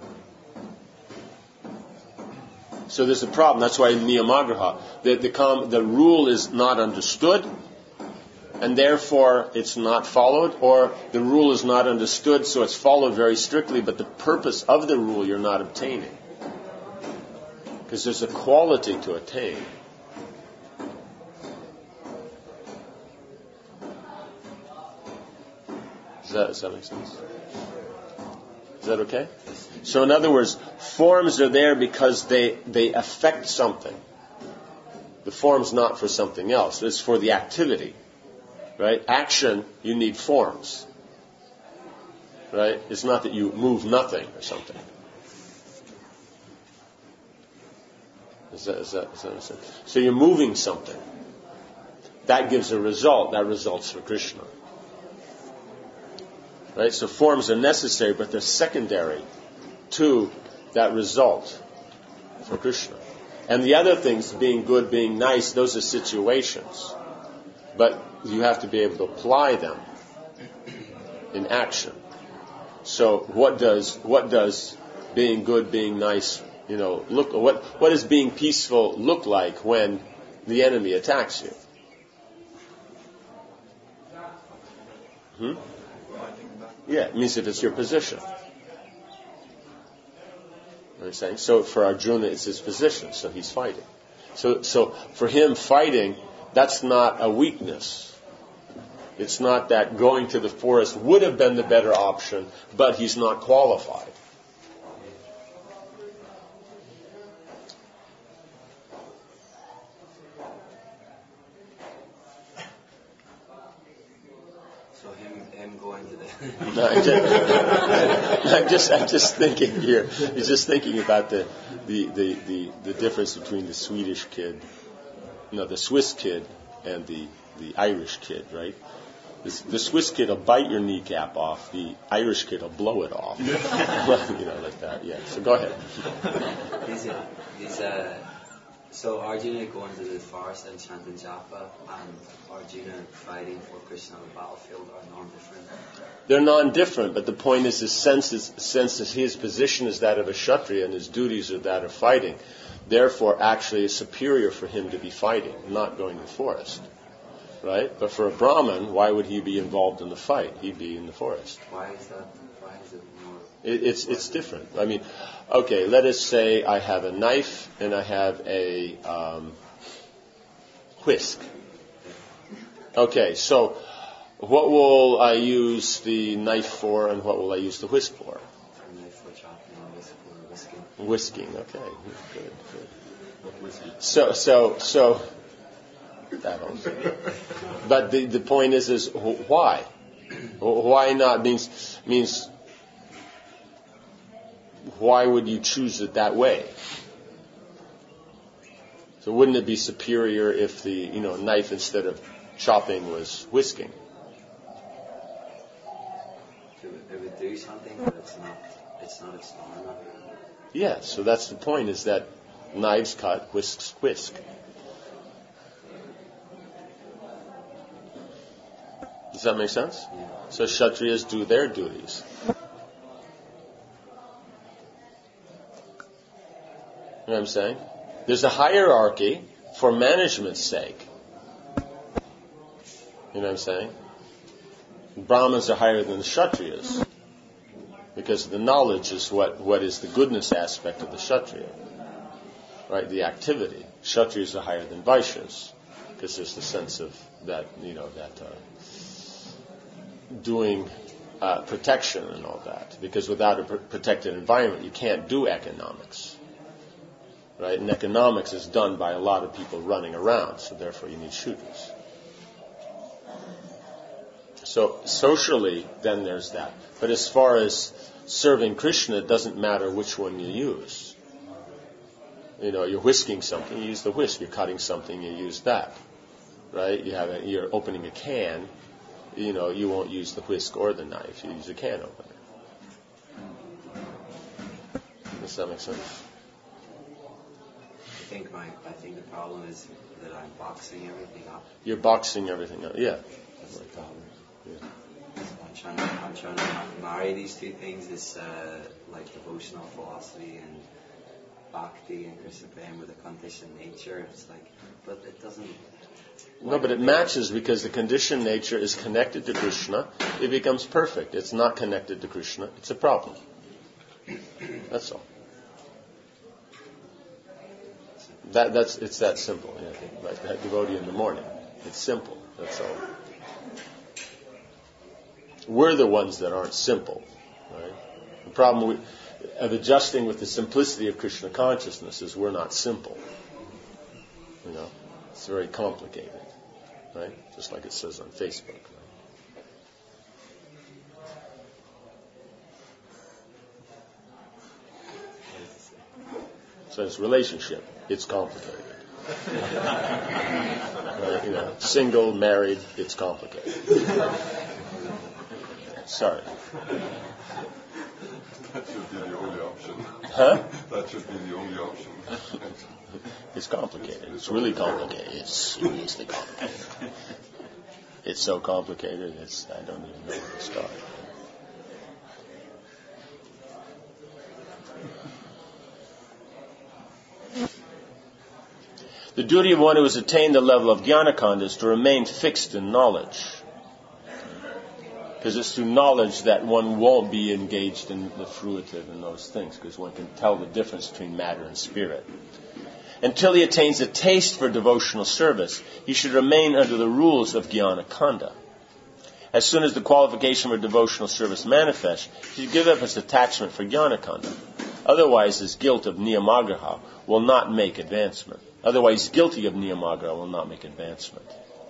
So there's a problem. That's why in Niyamagraha, the rule is not understood, and therefore it's not followed, or the rule is not understood, so it's followed very strictly, but the purpose of the rule you're not obtaining. Because there's a quality to attain. Does that make sense? Is that okay? So in other words, forms are there because they affect something. The form's not for something else. It's for the activity. Right? Action, you need forms. Right? It's not that you move nothing or something. Is that sense? So you're moving something. That gives a result. That results for Krishna. Right? So forms are necessary, but they're secondary to that result for Krishna. And the other things, being good, being nice, those are situations. But you have to be able to apply them in action. So what does being good, being nice, look? What does being peaceful look like when the enemy attacks you? Yeah, it means if it's your position. You know what I'm saying? So for Arjuna, it's his position, so he's fighting. So for him, fighting, that's not a weakness. It's not that going to the forest would have been the better option, but he's not qualified. So him going to the... I'm just thinking here. He's just thinking about the difference between the Swedish kid, the Swiss kid, and the Irish kid, right? The Swiss kid will bite your kneecap off. The Irish kid will blow it off. Like that. Yeah. So go ahead. So Arjuna going to the forest and chanting japa and Arjuna fighting for Krishna on the battlefield are non-different? They're non-different, but the point is since his position is that of a Kshatriya and his duties are that of fighting, therefore actually it's superior for him to be fighting, not going to the forest. Right? But for a Brahmin, why would he be involved in the fight? He'd be in the forest. Why is that? Why is it more... It's different. I mean, okay, let us say I have a knife and I have a whisk. Okay, so what will I use the knife for and what will I use the whisk for? A knife for chopping and whisk for whisking. Whisking, okay. Good. So that also. But the point is why? Why not means why would you choose it that way? So wouldn't it be superior if the knife instead of chopping was whisking? It would do something, but it's not its dharma. Yeah, so that's the point, is that knives cut, whisks whisk. Does that make sense? Yeah. So Kshatriyas do their duties. You know what I'm saying? There's a hierarchy for management's sake. You know what I'm saying? Brahmins are higher than the Kshatriyas because the knowledge is what is the goodness aspect of the Kshatriya. Right? The activity. Kshatriyas are higher than Vaishyas because there's the sense of that, doing protection and all that. Because without a protected environment, you can't do economics. Right? And economics is done by a lot of people running around, so therefore you need Shudras. So socially, then there's that. But as far as serving Krishna, it doesn't matter which one you use. You're whisking something, you use the whisk. You're cutting something, you use that. Right? You're opening a can, you won't use the whisk or the knife. You use a can opener. Does that make sense? I think the problem is that I'm boxing everything up. You're boxing everything up, yeah. That's the problem. Yeah. So I'm trying to marry these two things, this like devotional philosophy and bhakti and Krishna prema with a conditioned nature. It's like, but it doesn't. No, but it matches because the conditioned nature is connected to Krishna. It becomes perfect. It's not connected to Krishna. It's a problem. That's all. It's that simple. Like that devotee in the morning. It's simple. That's all. We're the ones that aren't simple, right? The problem of adjusting with the simplicity of Krishna consciousness is we're not simple. It's very complicated, right? Just like it says on Facebook. Right? So it's relationship. It's complicated. Right? Single, married, it's complicated. Sorry. That should be the only option. Huh? That should be the only option. It's complicated. It's really complicated. It's seriously complicated. It's so complicated, I don't even know where to start. The duty of one who has attained the level of Jnanakanda is to remain fixed in knowledge. Because it's through knowledge that one won't be engaged in the fruitive and those things, because one can tell the difference between matter and spirit. Until he attains a taste for devotional service, he should remain under the rules of Jnana Kanda. As soon as the qualification for devotional service manifests, he should give up his attachment for Jnana Kanda. Otherwise, his guilt of Niyamagraha will not make advancement. Otherwise, guilty of Niyamagraha will not make advancement.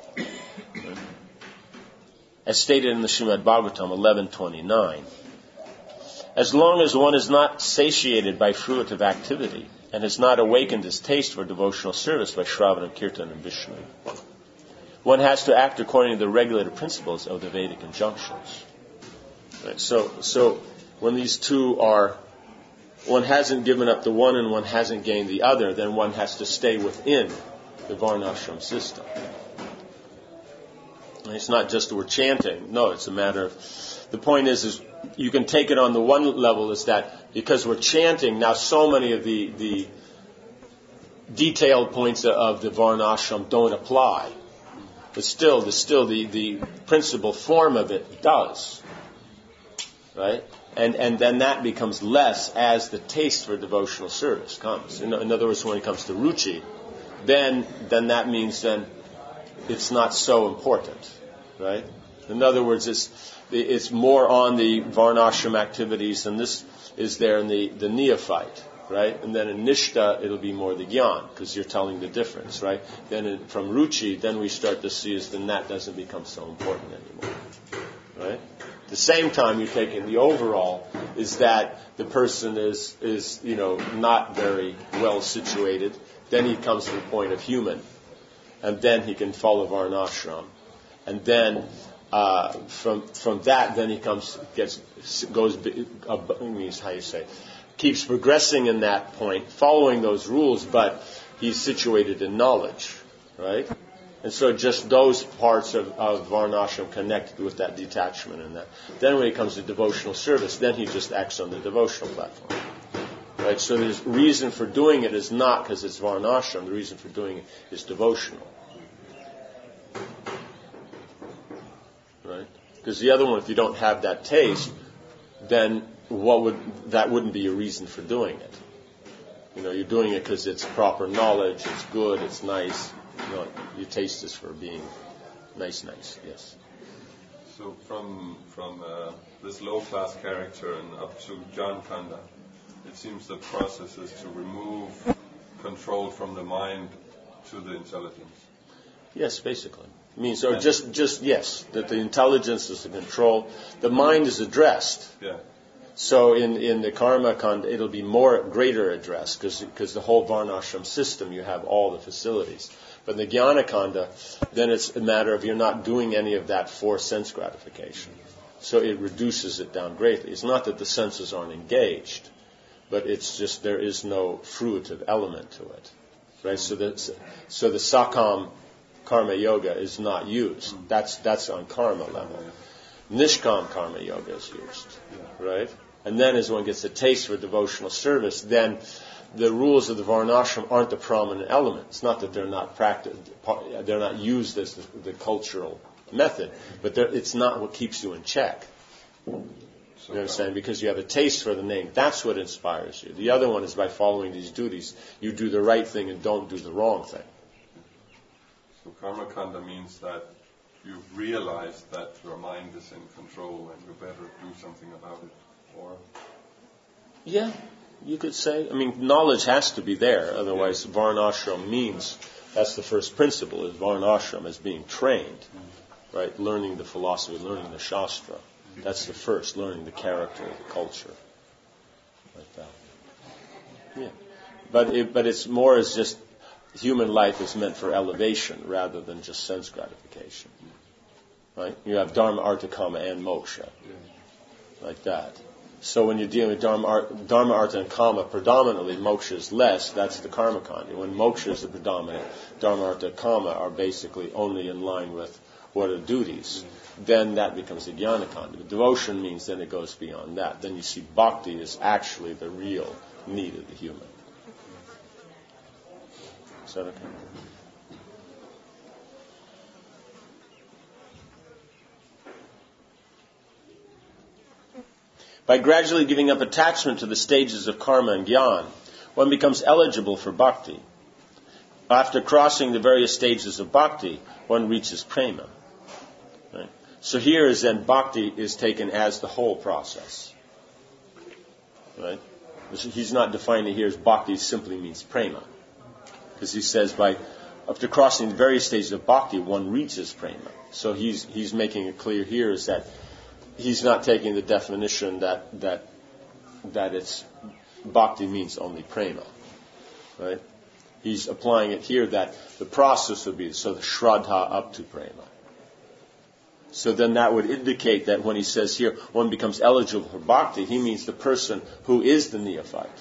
As stated in the Srimad Bhagavatam 11:29, as long as one is not satiated by fruitive activity and has not awakened his taste for devotional service by Shravana, Kirtan, and Vishnu, one has to act according to the regulated principles of the Vedic injunctions. Right? So when these two are, one hasn't given up the one and one hasn't gained the other, then one has to stay within the Varnashram system. And it's not just that we're chanting. No, it's a matter of, the point is you can take it on the one level is that because we're chanting, now so many of the detailed points of the Varnashram don't apply. But still the principal form of it does. Right? And then that becomes less as the taste for devotional service comes. In other words, when it comes to ruchi, then that means then it's not so important. Right? In other words, it's more on the Varnashram activities, and this is there in the neophyte. Right? And then in Nishta, it'll be more the Gyan, because you're telling the difference, right? Then from Ruchi, then we start to see then that doesn't become so important anymore. Right? At the same time, you take in the overall, is that the person is not very well situated. Then he comes to the point of human. And then he can follow Varnashram. And then from that, then he keeps progressing in that point, following those rules, but he's situated in knowledge, right? And so just those parts of Varnashram connected with that detachment and that. Then when it comes to devotional service, then he just acts on the devotional platform. Right? So the reason for doing it is not because it's Varnashram, the reason for doing it is devotional. Right? Because the other one, if you don't have that taste, then that wouldn't be a reason for doing it. You're doing it because it's proper knowledge, it's good, it's nice. You taste this for being nice, yes. So from this low-class character and up to Jnana Kanda, it seems the process is to remove control from the mind to the intelligence. Yes, basically. Just yes, that the intelligence is the control. The mind is addressed. Yeah. So in the Karma Kanda, it'll be greater address because the whole Varnashram system, you have all the facilities. But in the Jnana Kanda, then it's a matter of you're not doing any of that for sense gratification. So it reduces it down greatly. It's not that the senses aren't engaged, but it's just there is no fruitive element to it. Right? So the Sakam Karma Yoga is not used. That's on karma level. Nishkam Karma Yoga is used. Right? And then as one gets a taste for devotional service, then the rules of the Varnashram aren't the prominent element. It's not that they're not used as the cultural method, but it's not what keeps you in check. You understand? Because you have a taste for the name. That's what inspires you. The other one is by following these duties, you do the right thing and don't do the wrong thing. So Karma Kanda means that you realize that your mind is in control and you better do something about it. Or yeah, you could say. Knowledge has to be there. Otherwise, Varnashram means, that's the first principle, is Varnashram as being trained. Right? Learning the philosophy, learning the Shastra. That's the first, learning the character, the culture. Like that. Yeah. But it's more as just human life is meant for elevation rather than just sense gratification. Right? You have Dharma, Artha, Kama, and Moksha. Like that. So when you're dealing with Dharma, Artha, and Kama, predominantly Moksha is less, that's the Karma Kanda. When Moksha is the predominant, Dharma, Artha, and Kama are basically only in line with what are duties. Then that becomes a Jnana Kanda. Devotion means then it goes beyond that. Then you see Bhakti is actually the real need of the human. Is that okay? By gradually giving up attachment to the stages of karma and jnana, one becomes eligible for bhakti. After crossing the various stages of bhakti, one reaches prema. Right? So here is then bhakti is taken as the whole process. Right? He's not defining it here as bhakti simply means prema. Because he says after crossing the various stages of bhakti, one reaches prema. So he's making it clear here is that he's not taking the definition that it's bhakti means only prema. Right? He's applying it here that the process would be so the shraddha up to prema. So then that would indicate that when he says here one becomes eligible for bhakti, he means the person who is the neophyte.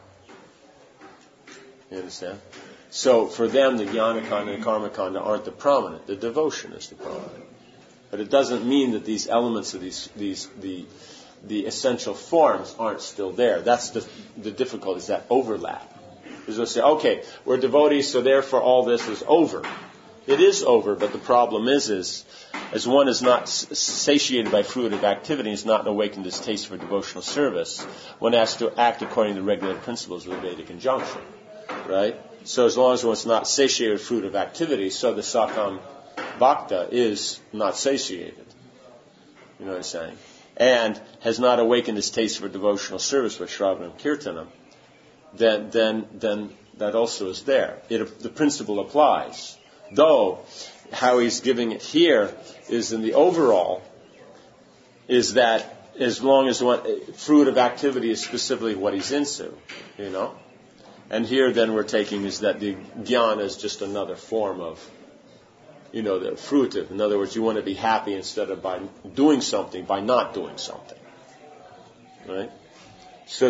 You understand? So for them, the jnana kanda and karma kanda aren't the prominent. The devotion is the prominent. But it doesn't mean that these elements of the essential forms aren't still there. That's the difficulty, is that overlap. Because they'll say, okay, we're devotees, so therefore all this is over. It is over, but the problem is as one is not satiated by fruitive activity, is not awakened his taste for devotional service, one has to act according to the regulated principles of the Vedic injunction. Right? So as long as one's not satiated with fruitive activity, so the Sakam Bhakta is not satiated. You know what I'm saying? And has not awakened his taste for devotional service by Shravanam Kirtanam, then that also is there. The principle applies. Though, how he's giving it here is in the overall, is that as long as fruit of activity is specifically what he's into, you know. And here then we're taking is that the jnana is just another form of, the fruitive. In other words, you want to be happy instead of by doing something, by not doing something. Right? So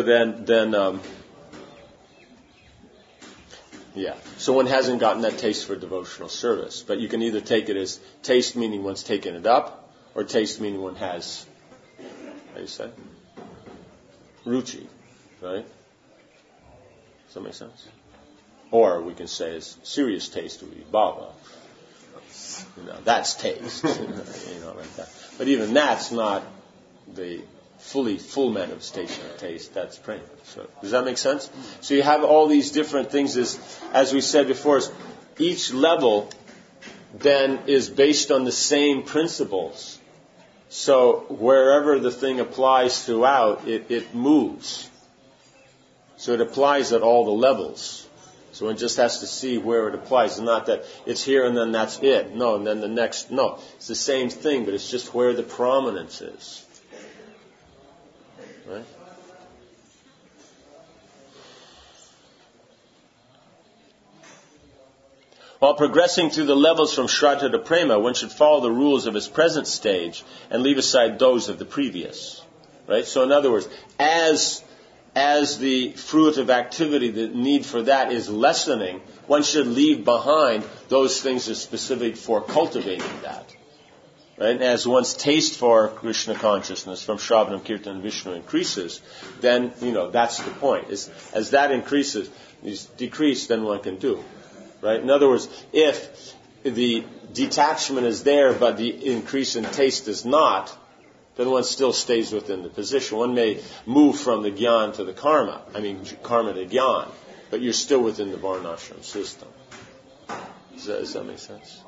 so one hasn't gotten that taste for devotional service. But you can either take it as taste meaning one's taken it up, or taste meaning one has, how do you say? Ruchi, right? Does that make sense? Or we can say as serious taste would be bhava. That's taste. Like that. But even that's not the full manifestation of taste. That's prema. So does that make sense? So you have all these different things as we said before, each level then is based on the same principles. So wherever the thing applies throughout, it moves. So it applies at all the levels. So one just has to see where it applies. It's not that it's here and then that's it. No, and then the next. No, it's the same thing, but it's just where the prominence is. Right? While progressing through the levels from Shraddha to Prema, one should follow the rules of his present stage and leave aside those of the previous. Right? So in other words, as the fruitive activity, the need for that is lessening, one should leave behind those things that are specific for cultivating that. Right? And as one's taste for Krishna consciousness from Shravanam, Kirtan, and Vishnu increases, then, that's the point. As that increases, decrease, then one can do. Right? In other words, if the detachment is there, but the increase in taste is not, then one still stays within the position. One may move from the jnana to the karma, karma to jnana, but you're still within the varnashram system. Does that make sense?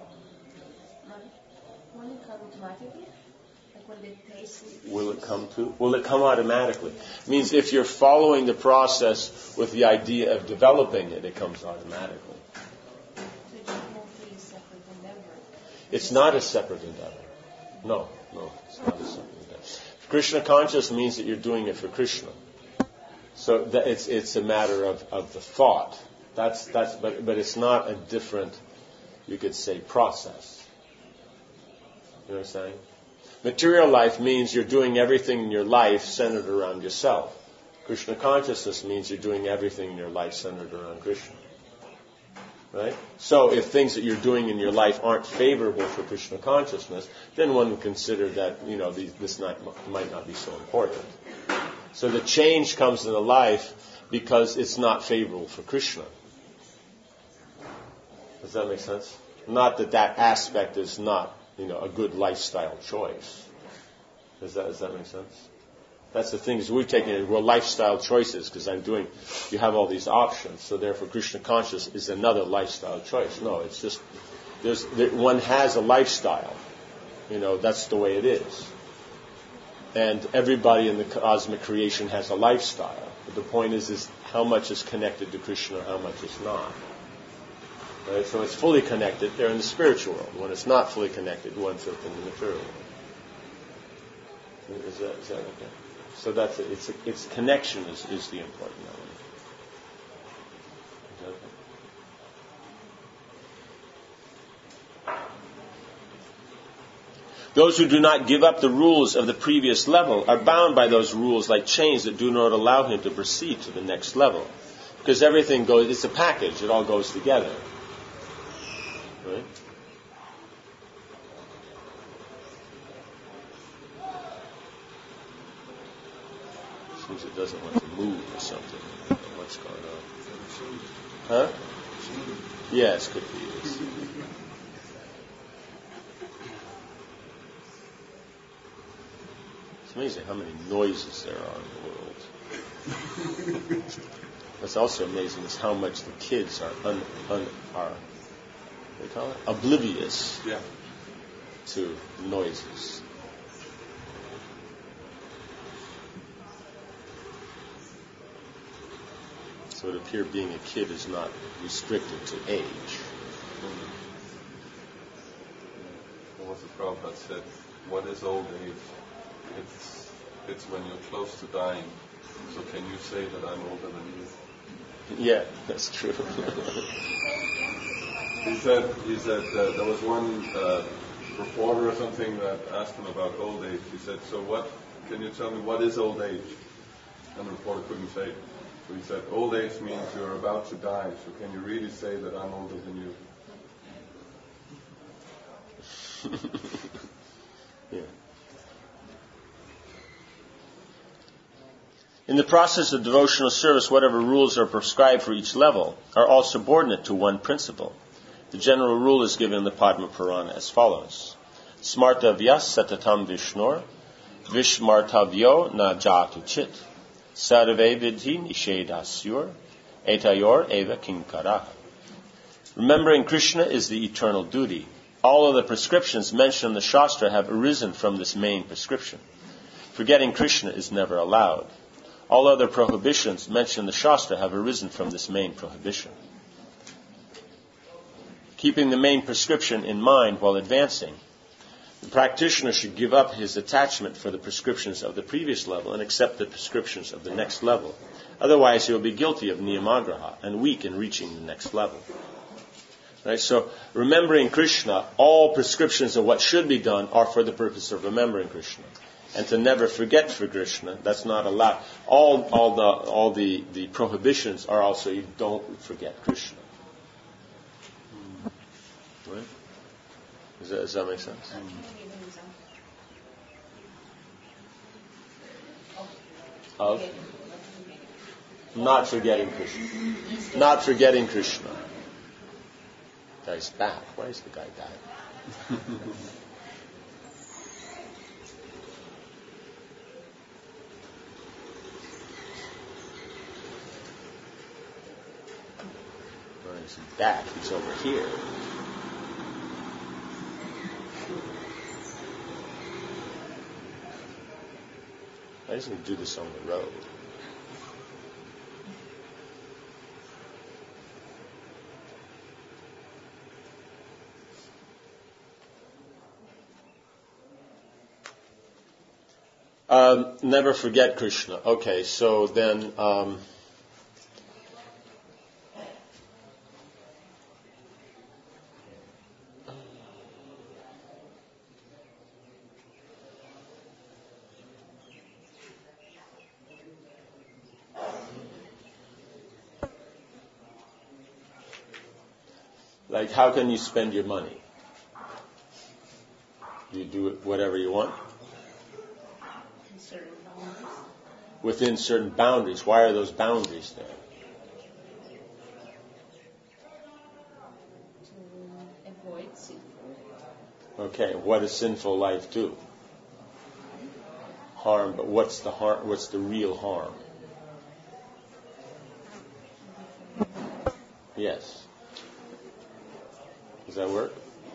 Will it come automatically? Like when the taste... Will it come automatically? It means if you're following the process with the idea of developing it, it comes automatically. So it's mostly a separate endeavor? It's not a separate endeavor. No, it's not a separate endeavor. Krishna conscious means that you're doing it for Krishna. So it's a matter of the thought. But it's not a different, you could say, process. You know what I'm saying? Material life means you're doing everything in your life centered around yourself. Krishna consciousness means you're doing everything in your life centered around Krishna. Right? So if things that you're doing in your life aren't favorable for Krishna consciousness, then one would consider that, this might not be so important. So the change comes in the life because it's not favorable for Krishna. Does that make sense? Not that aspect is not, a good lifestyle choice. Does that make sense? That's the thing, is we've taken it, well, lifestyle choices, because you have all these options, so therefore Krishna conscious is another lifestyle choice. No, it's just, one has a lifestyle. That's the way it is. And everybody in the cosmic creation has a lifestyle. But the point is how much is connected to Krishna, how much is not. Right? So it's fully connected. They're in the spiritual world. When it's not fully connected, one's in the material world. Is that okay? So that's it. Its connection is the important element. Is that okay? Those who do not give up the rules of the previous level are bound by those rules like chains that do not allow him to proceed to the next level. Because everything it's a package. It all goes together. Right? Seems it doesn't want to move or something. I don't know what's going on. Huh? Yes, could be. Yes. It's amazing how many noises there are in the world. What's also amazing is how much the kids are what do you call it? Oblivious to noises. So it appears being a kid is not restricted to age. What's the Prabhupada said? What is old age? It's when you're close to dying. So can you say that I'm older than you? Yeah, that's true. He said there was one reporter or something that asked him about old age. He said, "So can you tell me what is old age?" And the reporter couldn't say. So he said, "Old age means you're about to die. So can you really say that I'm older than you?" Yeah. In the process of devotional service, whatever rules are prescribed for each level are all subordinate to one principle. The general rule is given in the Padma Purana as follows. Smartavyas satatam vishnor, vishmartavyo na jatu chit, sarve vidhi nishedhasyur, etayor eva kinkara. Remembering Krishna is the eternal duty. All of the prescriptions mentioned in the Shastra have arisen from this main prescription. Forgetting Krishna is never allowed. All other prohibitions mentioned in the Shastra have arisen from this main prohibition. Keeping the main prescription in mind while advancing, the practitioner should give up his attachment for the prescriptions of the previous level and accept the prescriptions of the next level. Otherwise, he will be guilty of niyamagraha and weak in reaching the next level. Right? So, remembering Krishna, all prescriptions of what should be done are for the purpose of remembering Krishna. And to never forget for Krishna, that's not allowed. All the prohibitions are also you don't forget Krishna. Right? Does that make sense? Of not forgetting Krishna. Not forgetting Krishna. Guy's back. Why is the guy back? He's back. He's over here. I just need to do this on the road. Never forget Krishna. Okay, so then like, how can you spend your money? You do it whatever you want? Within certain boundaries. Why are those boundaries there? To avoid sinful. Okay, what does sinful life do? harm, but what's the harm? What's the real harm? Yes. Does that work?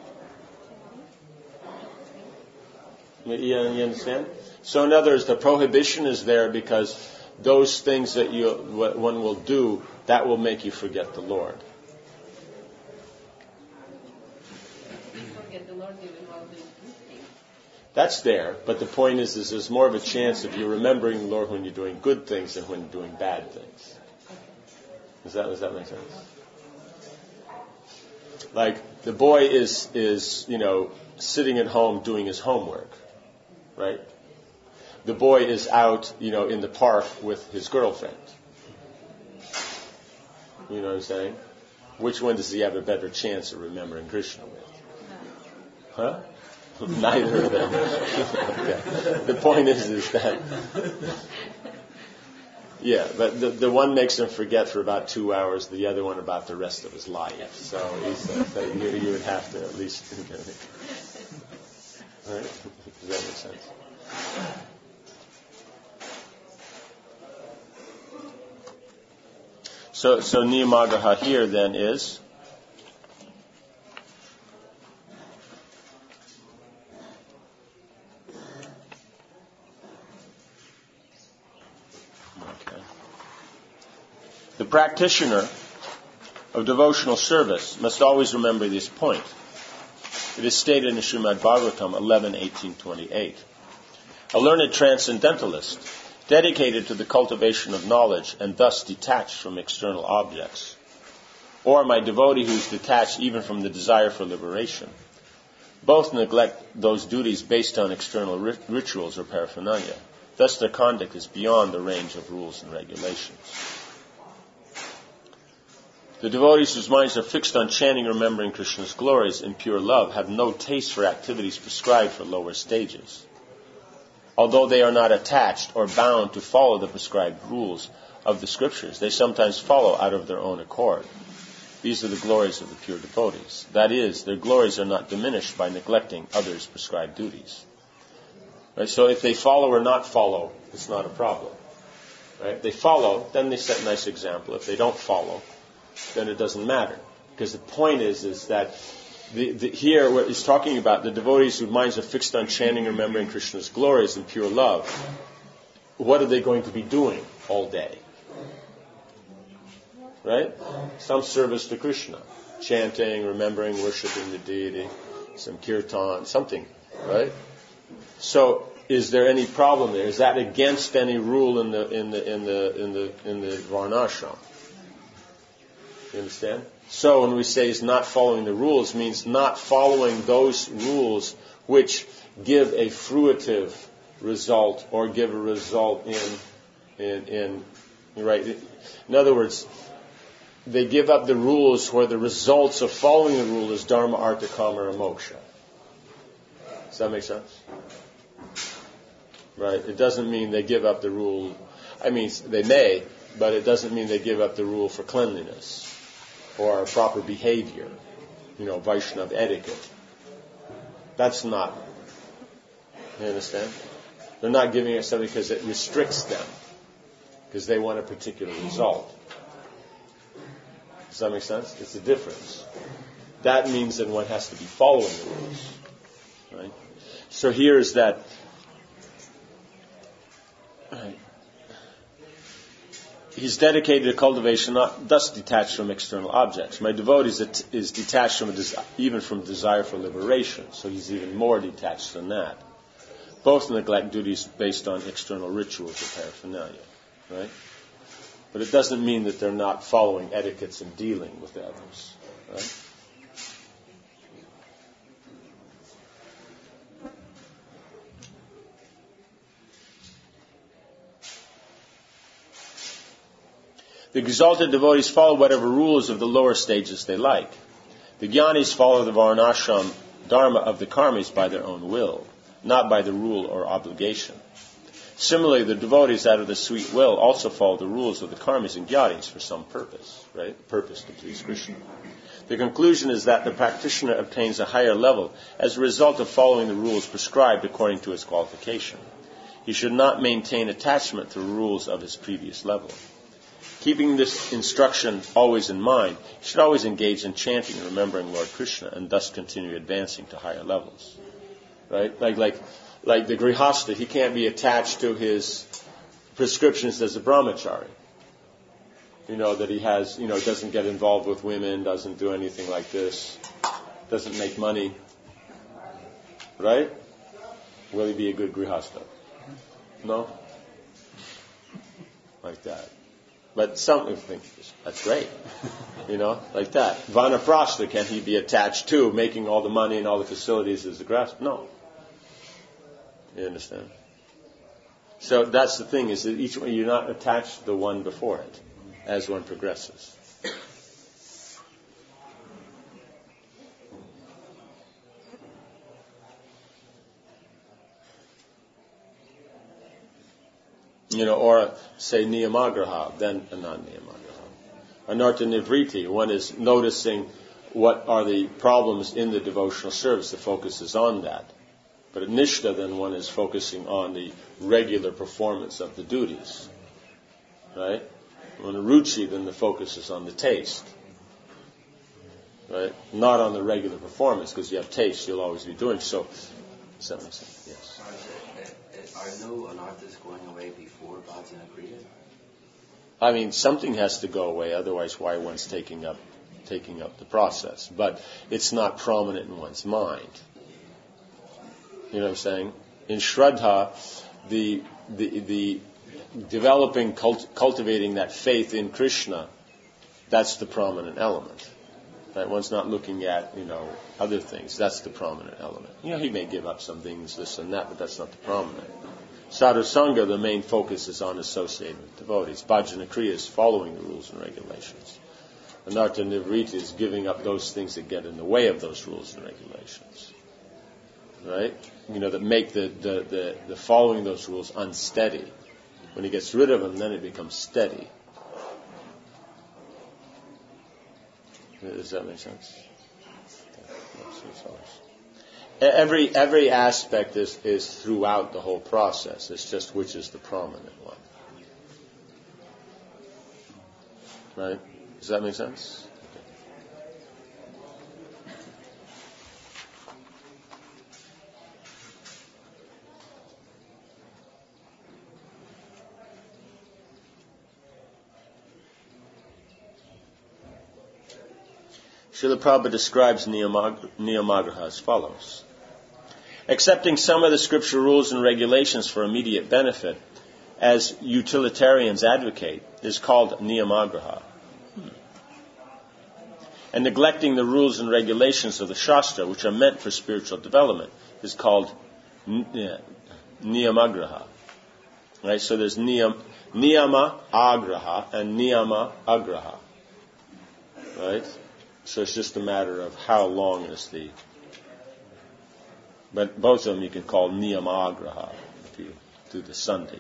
You understand? So in other words, the prohibition is there because those things that one will do, that will make you forget the Lord. Forget the Lord even while doing good things. That's there, but the point is there's more of a chance of you remembering the Lord when you're doing good things than when you're doing bad things. Does that make sense? Like the boy is sitting at home doing his homework, right? The boy is out, in the park with his girlfriend. You know what I'm saying? Which one does he have a better chance of remembering Krishna with? Huh? Neither of them. Okay. The point is that, yeah, but the one makes him forget for about 2 hours, the other one about the rest of his life. So you would have to at least, right? Does that make sense? So Niyamagraha here then is the practitioner of devotional service must always remember this point. It is stated in Srimad Bhagavatam 11:18-28. A learned transcendentalist, dedicated to the cultivation of knowledge and thus detached from external objects, or my devotee who is detached even from the desire for liberation, both neglect those duties based on external rituals or paraphernalia. Thus their conduct is beyond the range of rules and regulations. The devotees whose minds are fixed on chanting and remembering Krishna's glories in pure love have no taste for activities prescribed for lower stages. Although they are not attached or bound to follow the prescribed rules of the scriptures, they sometimes follow out of their own accord. These are the glories of the pure devotees. That is, their glories are not diminished by neglecting others' prescribed duties. Right? So if they follow or not follow, it's not a problem. Right? If they follow, then they set a nice example. If they don't follow, then it doesn't matter. Because the point is that here what he's talking about, the devotees whose minds are fixed on chanting and remembering Krishna's glories in pure love, what are they going to be doing all day? Right? Some service to Krishna. Chanting, remembering, worshipping the deity, some kirtan, something. Right? So is there any problem there? Is that against any rule in the varnashram? You understand? So when we say it's not following the rules, means not following those rules which give a fruitive result or give a result in right. In other words, they give up the rules where the results of following the rule is dharma, artha, kama, or moksha. Does that make sense? Right? It doesn't mean they give up the rule. I mean, they may, but it doesn't mean they give up the rule for cleanliness or proper behavior, Vaishnava etiquette. That's not. You understand? They're not giving it something because it restricts them, because they want a particular result. Does that make sense? It's a difference. That means that one has to be following the rules. Right? So here is that. Right. He's dedicated to cultivation, not thus detached from external objects. My devotee is detached even from desire for liberation, so he's even more detached than that. Both neglect duties based on external rituals or paraphernalia, right? But it doesn't mean that they're not following etiquettes and dealing with others, right? The exalted devotees follow whatever rules of the lower stages they like. The jnanis follow the varnashram dharma of the karmis by their own will, not by the rule or obligation. Similarly, the devotees out of the sweet will also follow the rules of the karmis and jnanis for some purpose, right? Purpose to please Krishna. The conclusion is that the practitioner obtains a higher level as a result of following the rules prescribed according to his qualification. He should not maintain attachment to rules of his previous level. Keeping this instruction always in mind, he should always engage in chanting and remembering Lord Krishna and thus continue advancing to higher levels. Right? Like the Grihastha, he can't be attached to his prescriptions as a brahmachari. That he has, doesn't get involved with women, doesn't do anything like this, doesn't make money. Right? Will he be a good Grihastha? No? Like that. But some think that's great. Like that. Vanaprastha, can he be attached to making all the money and all the facilities as a Grihastha? No. You understand? So that's the thing, is that each one, you're not attached to the one before it as one progresses. Or say niyamagraha, then not niyamagraha. Anartha nivriti, one is noticing what are the problems in the devotional service. The focus is on that. But at nishtha, then one is focusing on the regular performance of the duties. Right? On ruchi, then the focus is on the taste. Right? Not on the regular performance, because you have taste, you'll always be doing so. Does that make sense? Yes. Are no anarthas going away before Bhajana Kriya? I mean, something has to go away, otherwise why one's taking up the process. But it's not prominent in one's mind. You know what I'm saying? In Shraddha, the developing, cultivating that faith in Krishna, that's the prominent element. Right? One's not looking at, other things. That's the prominent element. He may give up some things, this and that, but that's not the prominent. Sadhu Sangha, the main focus is on associating with devotees. Bhajana Kriya is following the rules and regulations. Anartha Nivriti is giving up those things that get in the way of those rules and regulations. Right? That make the following those rules unsteady. When he gets rid of them, then it becomes steady. Does that make sense? Every aspect is throughout the whole process. It's just which is the prominent one. Right? Does that make sense? Srila Prabhupada describes Niyamagraha as follows. Accepting some of the scripture rules and regulations for immediate benefit, as utilitarians advocate, is called Niyamagraha. And neglecting the rules and regulations of the Shastra, which are meant for spiritual development, is called Niyamagraha. Right? So there's Niyama Agraha and Niyama Agraha. Right? So it's just a matter of how long is the... But both of them you can call Niyamagraha if you do the Sandhi.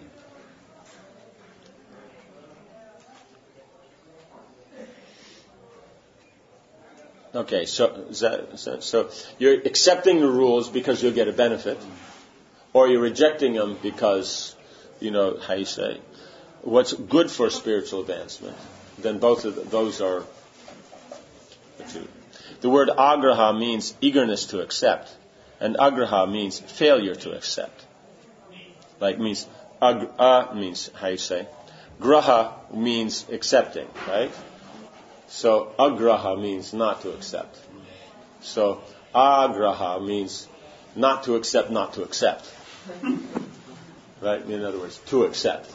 Okay, so you're accepting the rules because you'll get a benefit, or you're rejecting them because, how you say, what's good for spiritual advancement. Then both of those are the two. The word agraha means eagerness to accept, and agraha means failure to accept. Means means, how you say, graha means accepting, right? So agraha means not to accept. So agraha means not to accept, not to accept. Right? In other words, to accept.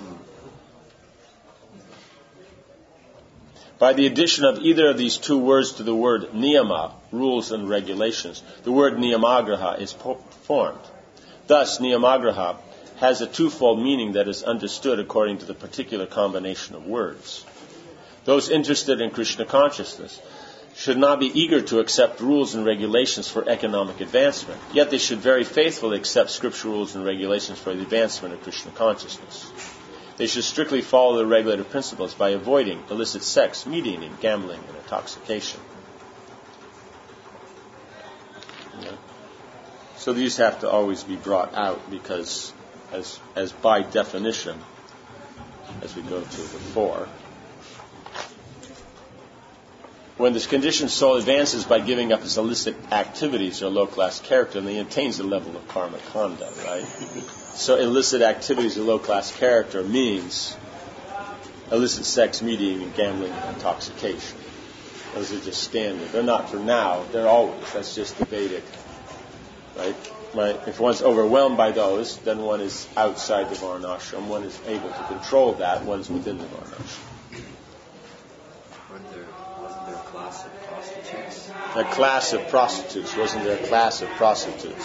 By the addition of either of these two words to the word niyama, rules and regulations, the word niyamagraha is formed. Thus, niyamagraha has a twofold meaning that is understood according to the particular combination of words. Those interested in Krishna consciousness should not be eager to accept rules and regulations for economic advancement, yet they should very faithfully accept scriptural rules and regulations for the advancement of Krishna consciousness. They should strictly follow the regulative principles by avoiding illicit sex, meat eating, gambling, and intoxication. Yeah. So these have to always be brought out because as by definition, as we go to the 4. When this conditioned soul advances by giving up its illicit activities or low-class character, and he attains the level of karma kanda, right? So illicit activities or low-class character means illicit sex, meeting, gambling, and intoxication. Those are just standard. They're not for now. They're always. That's just the Vedic, right? If one's overwhelmed by those, then one is outside the varnashram. One is able to control that. One's within the varnashram. Wasn't there a class of prostitutes? A class of prostitutes. Wasn't there a class of prostitutes?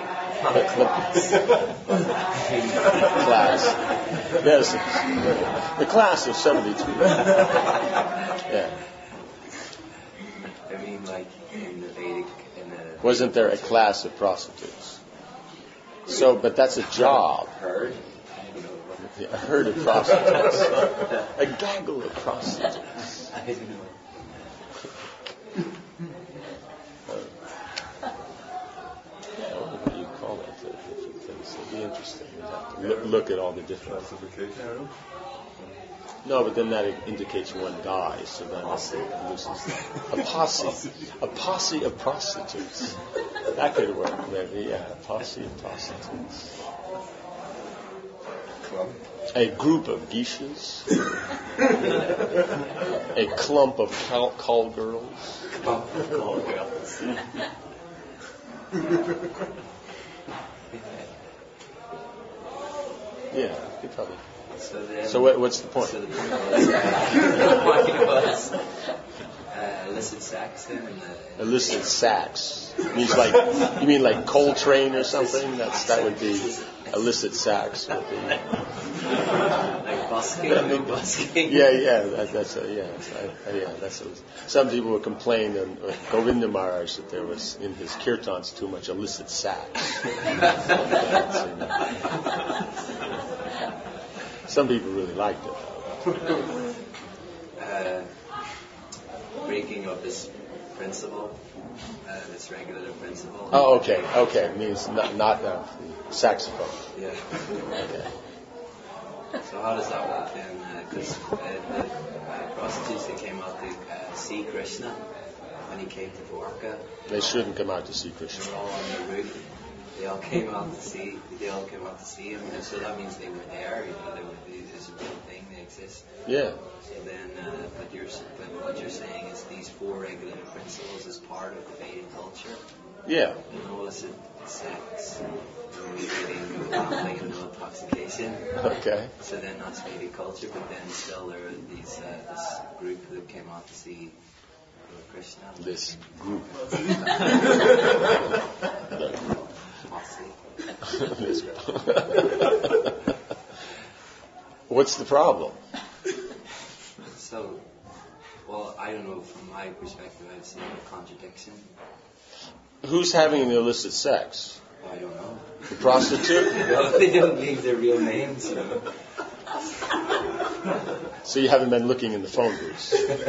Class. Yes. The class of 72. Yeah. I mean, like in the Vedic, wasn't there a class of prostitutes? So, but that's a job. Herd? A herd of prostitutes. A gaggle of prostitutes. I don't know. What do you call that? The different things. It'd be interesting. You'd have to look at all the different Classification. No, but then that indicates one dies, so then it loses a posse. A posse of prostitutes. That could work, maybe, yeah. A posse of prostitutes. A group of geishas. A clump of call girls. Yeah, you probably. So what's the point? So the point was illicit sex. Illicit sex means like you mean like Coltrane or something? That would be illicit sex. Would be. Like busking. That's some people would complain on Govinda Maharaj that there was in his kirtans too much illicit sex. Some people really liked it. Breaking of this principle, this regulative principle. Oh, okay. It means not the saxophone. Yeah. Okay. So how does that work then? Because the prostitutes that came out to see Krishna when he came to Dwarka. They shouldn't come out to see They Krishna. were all on the roof. They all came out to see him, and so that means they were there. It's a real thing. They exist. Yeah. So then, but what you're saying is these 4 regulative principles is part of the Vedic culture. Yeah. No illicit sex, no eating, no gambling, and no intoxication. Okay. So then that's Vedic culture, but then still there are this group that came out to see Krishna. This group. This group. What's the problem? So, well, I don't know. From my perspective, I've seen a contradiction. Who's having the illicit sex? I don't know. The prostitute? No, they don't leave their real names. So you haven't been looking in the phone booths.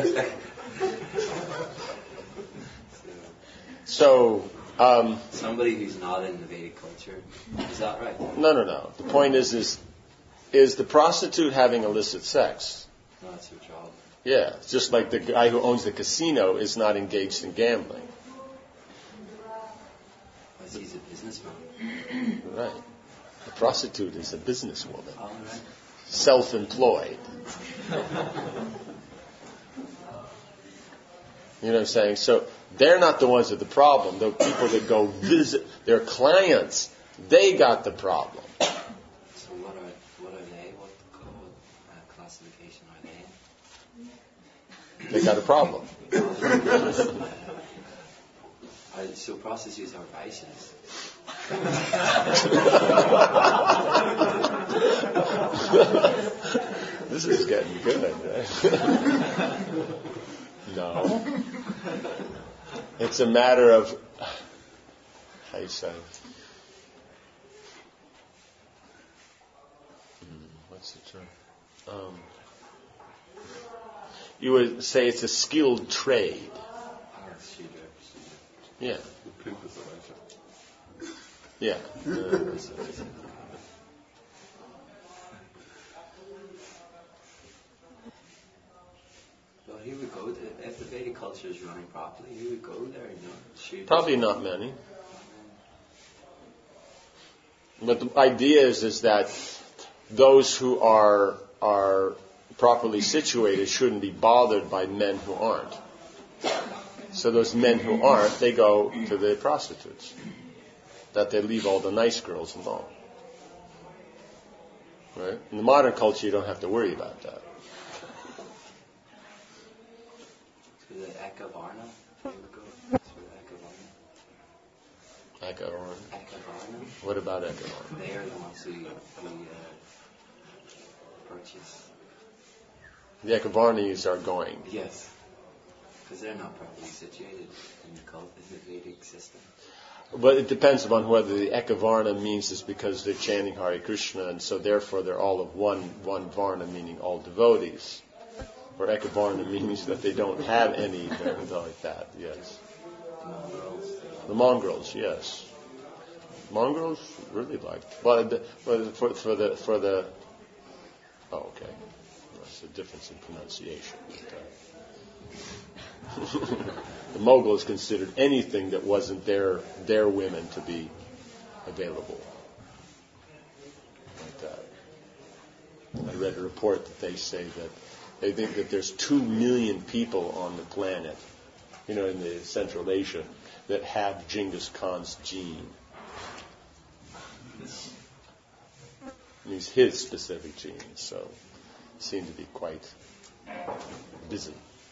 So, somebody who's not in the Vedic culture, is that right? No. The point is the prostitute having illicit sex? No, that's her job. Yeah, it's just like the guy who owns the casino is not engaged in gambling. Because he's a businessman. Right. The prostitute is a businesswoman. All right. Self-employed. You know what I'm saying? So they're not the ones with the problem. The people that go visit their clients, they got the problem. So what are they? What classification are they in? They got a problem. So prostitutes are vices. This is getting good, right? No. It's a matter of, how you say? What's the term? You would say it's a skilled trade. Yeah. Yeah. he would go to, if the Vedic culture is running properly, he would go there, shoot. Probably not many. But the idea is that those who are properly situated shouldn't be bothered by men who aren't. So those men who aren't, they go to the prostitutes. That they leave all the nice girls alone. Right? In the modern culture, you don't have to worry about that. To the Ekavarna, he would go. That's where Ekavarna. Ekavarna. What about Ekavarna? They are the ones who purchase. The Ekavarnis are going. Yes. Because they're not properly situated in the cult, in the Vedic system. But it depends upon whether the Ekavarna means it's because they're chanting Hare Krishna, and so therefore they're all of one Varna, meaning all devotees. Or Ekavarna means that they don't have any, like that, yes. The mongrels, yes. Mongrels really like, but for the oh, okay. That's a difference in pronunciation. The mogul is considered anything that wasn't their women to be available. Like that. I read a report that they say that they think that there's 2 million people on the planet, in the Central Asia, that have Genghis Khan's gene. It means his specific gene, so seem to be quite busy.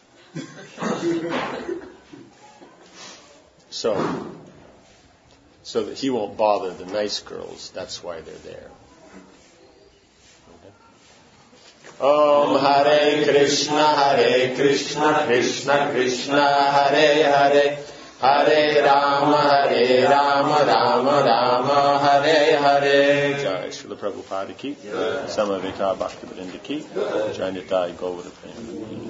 So that he won't bother the nice girls. That's why they're there. Okay. Om Hare Krishna, Krishna Krishna, Hare Hare Rama, Rama Rama, Hare Hare. Jai Srila Prabhupada ki, Samaveta Bhaktivedanta ki, Jai Nitai Gaura Prema.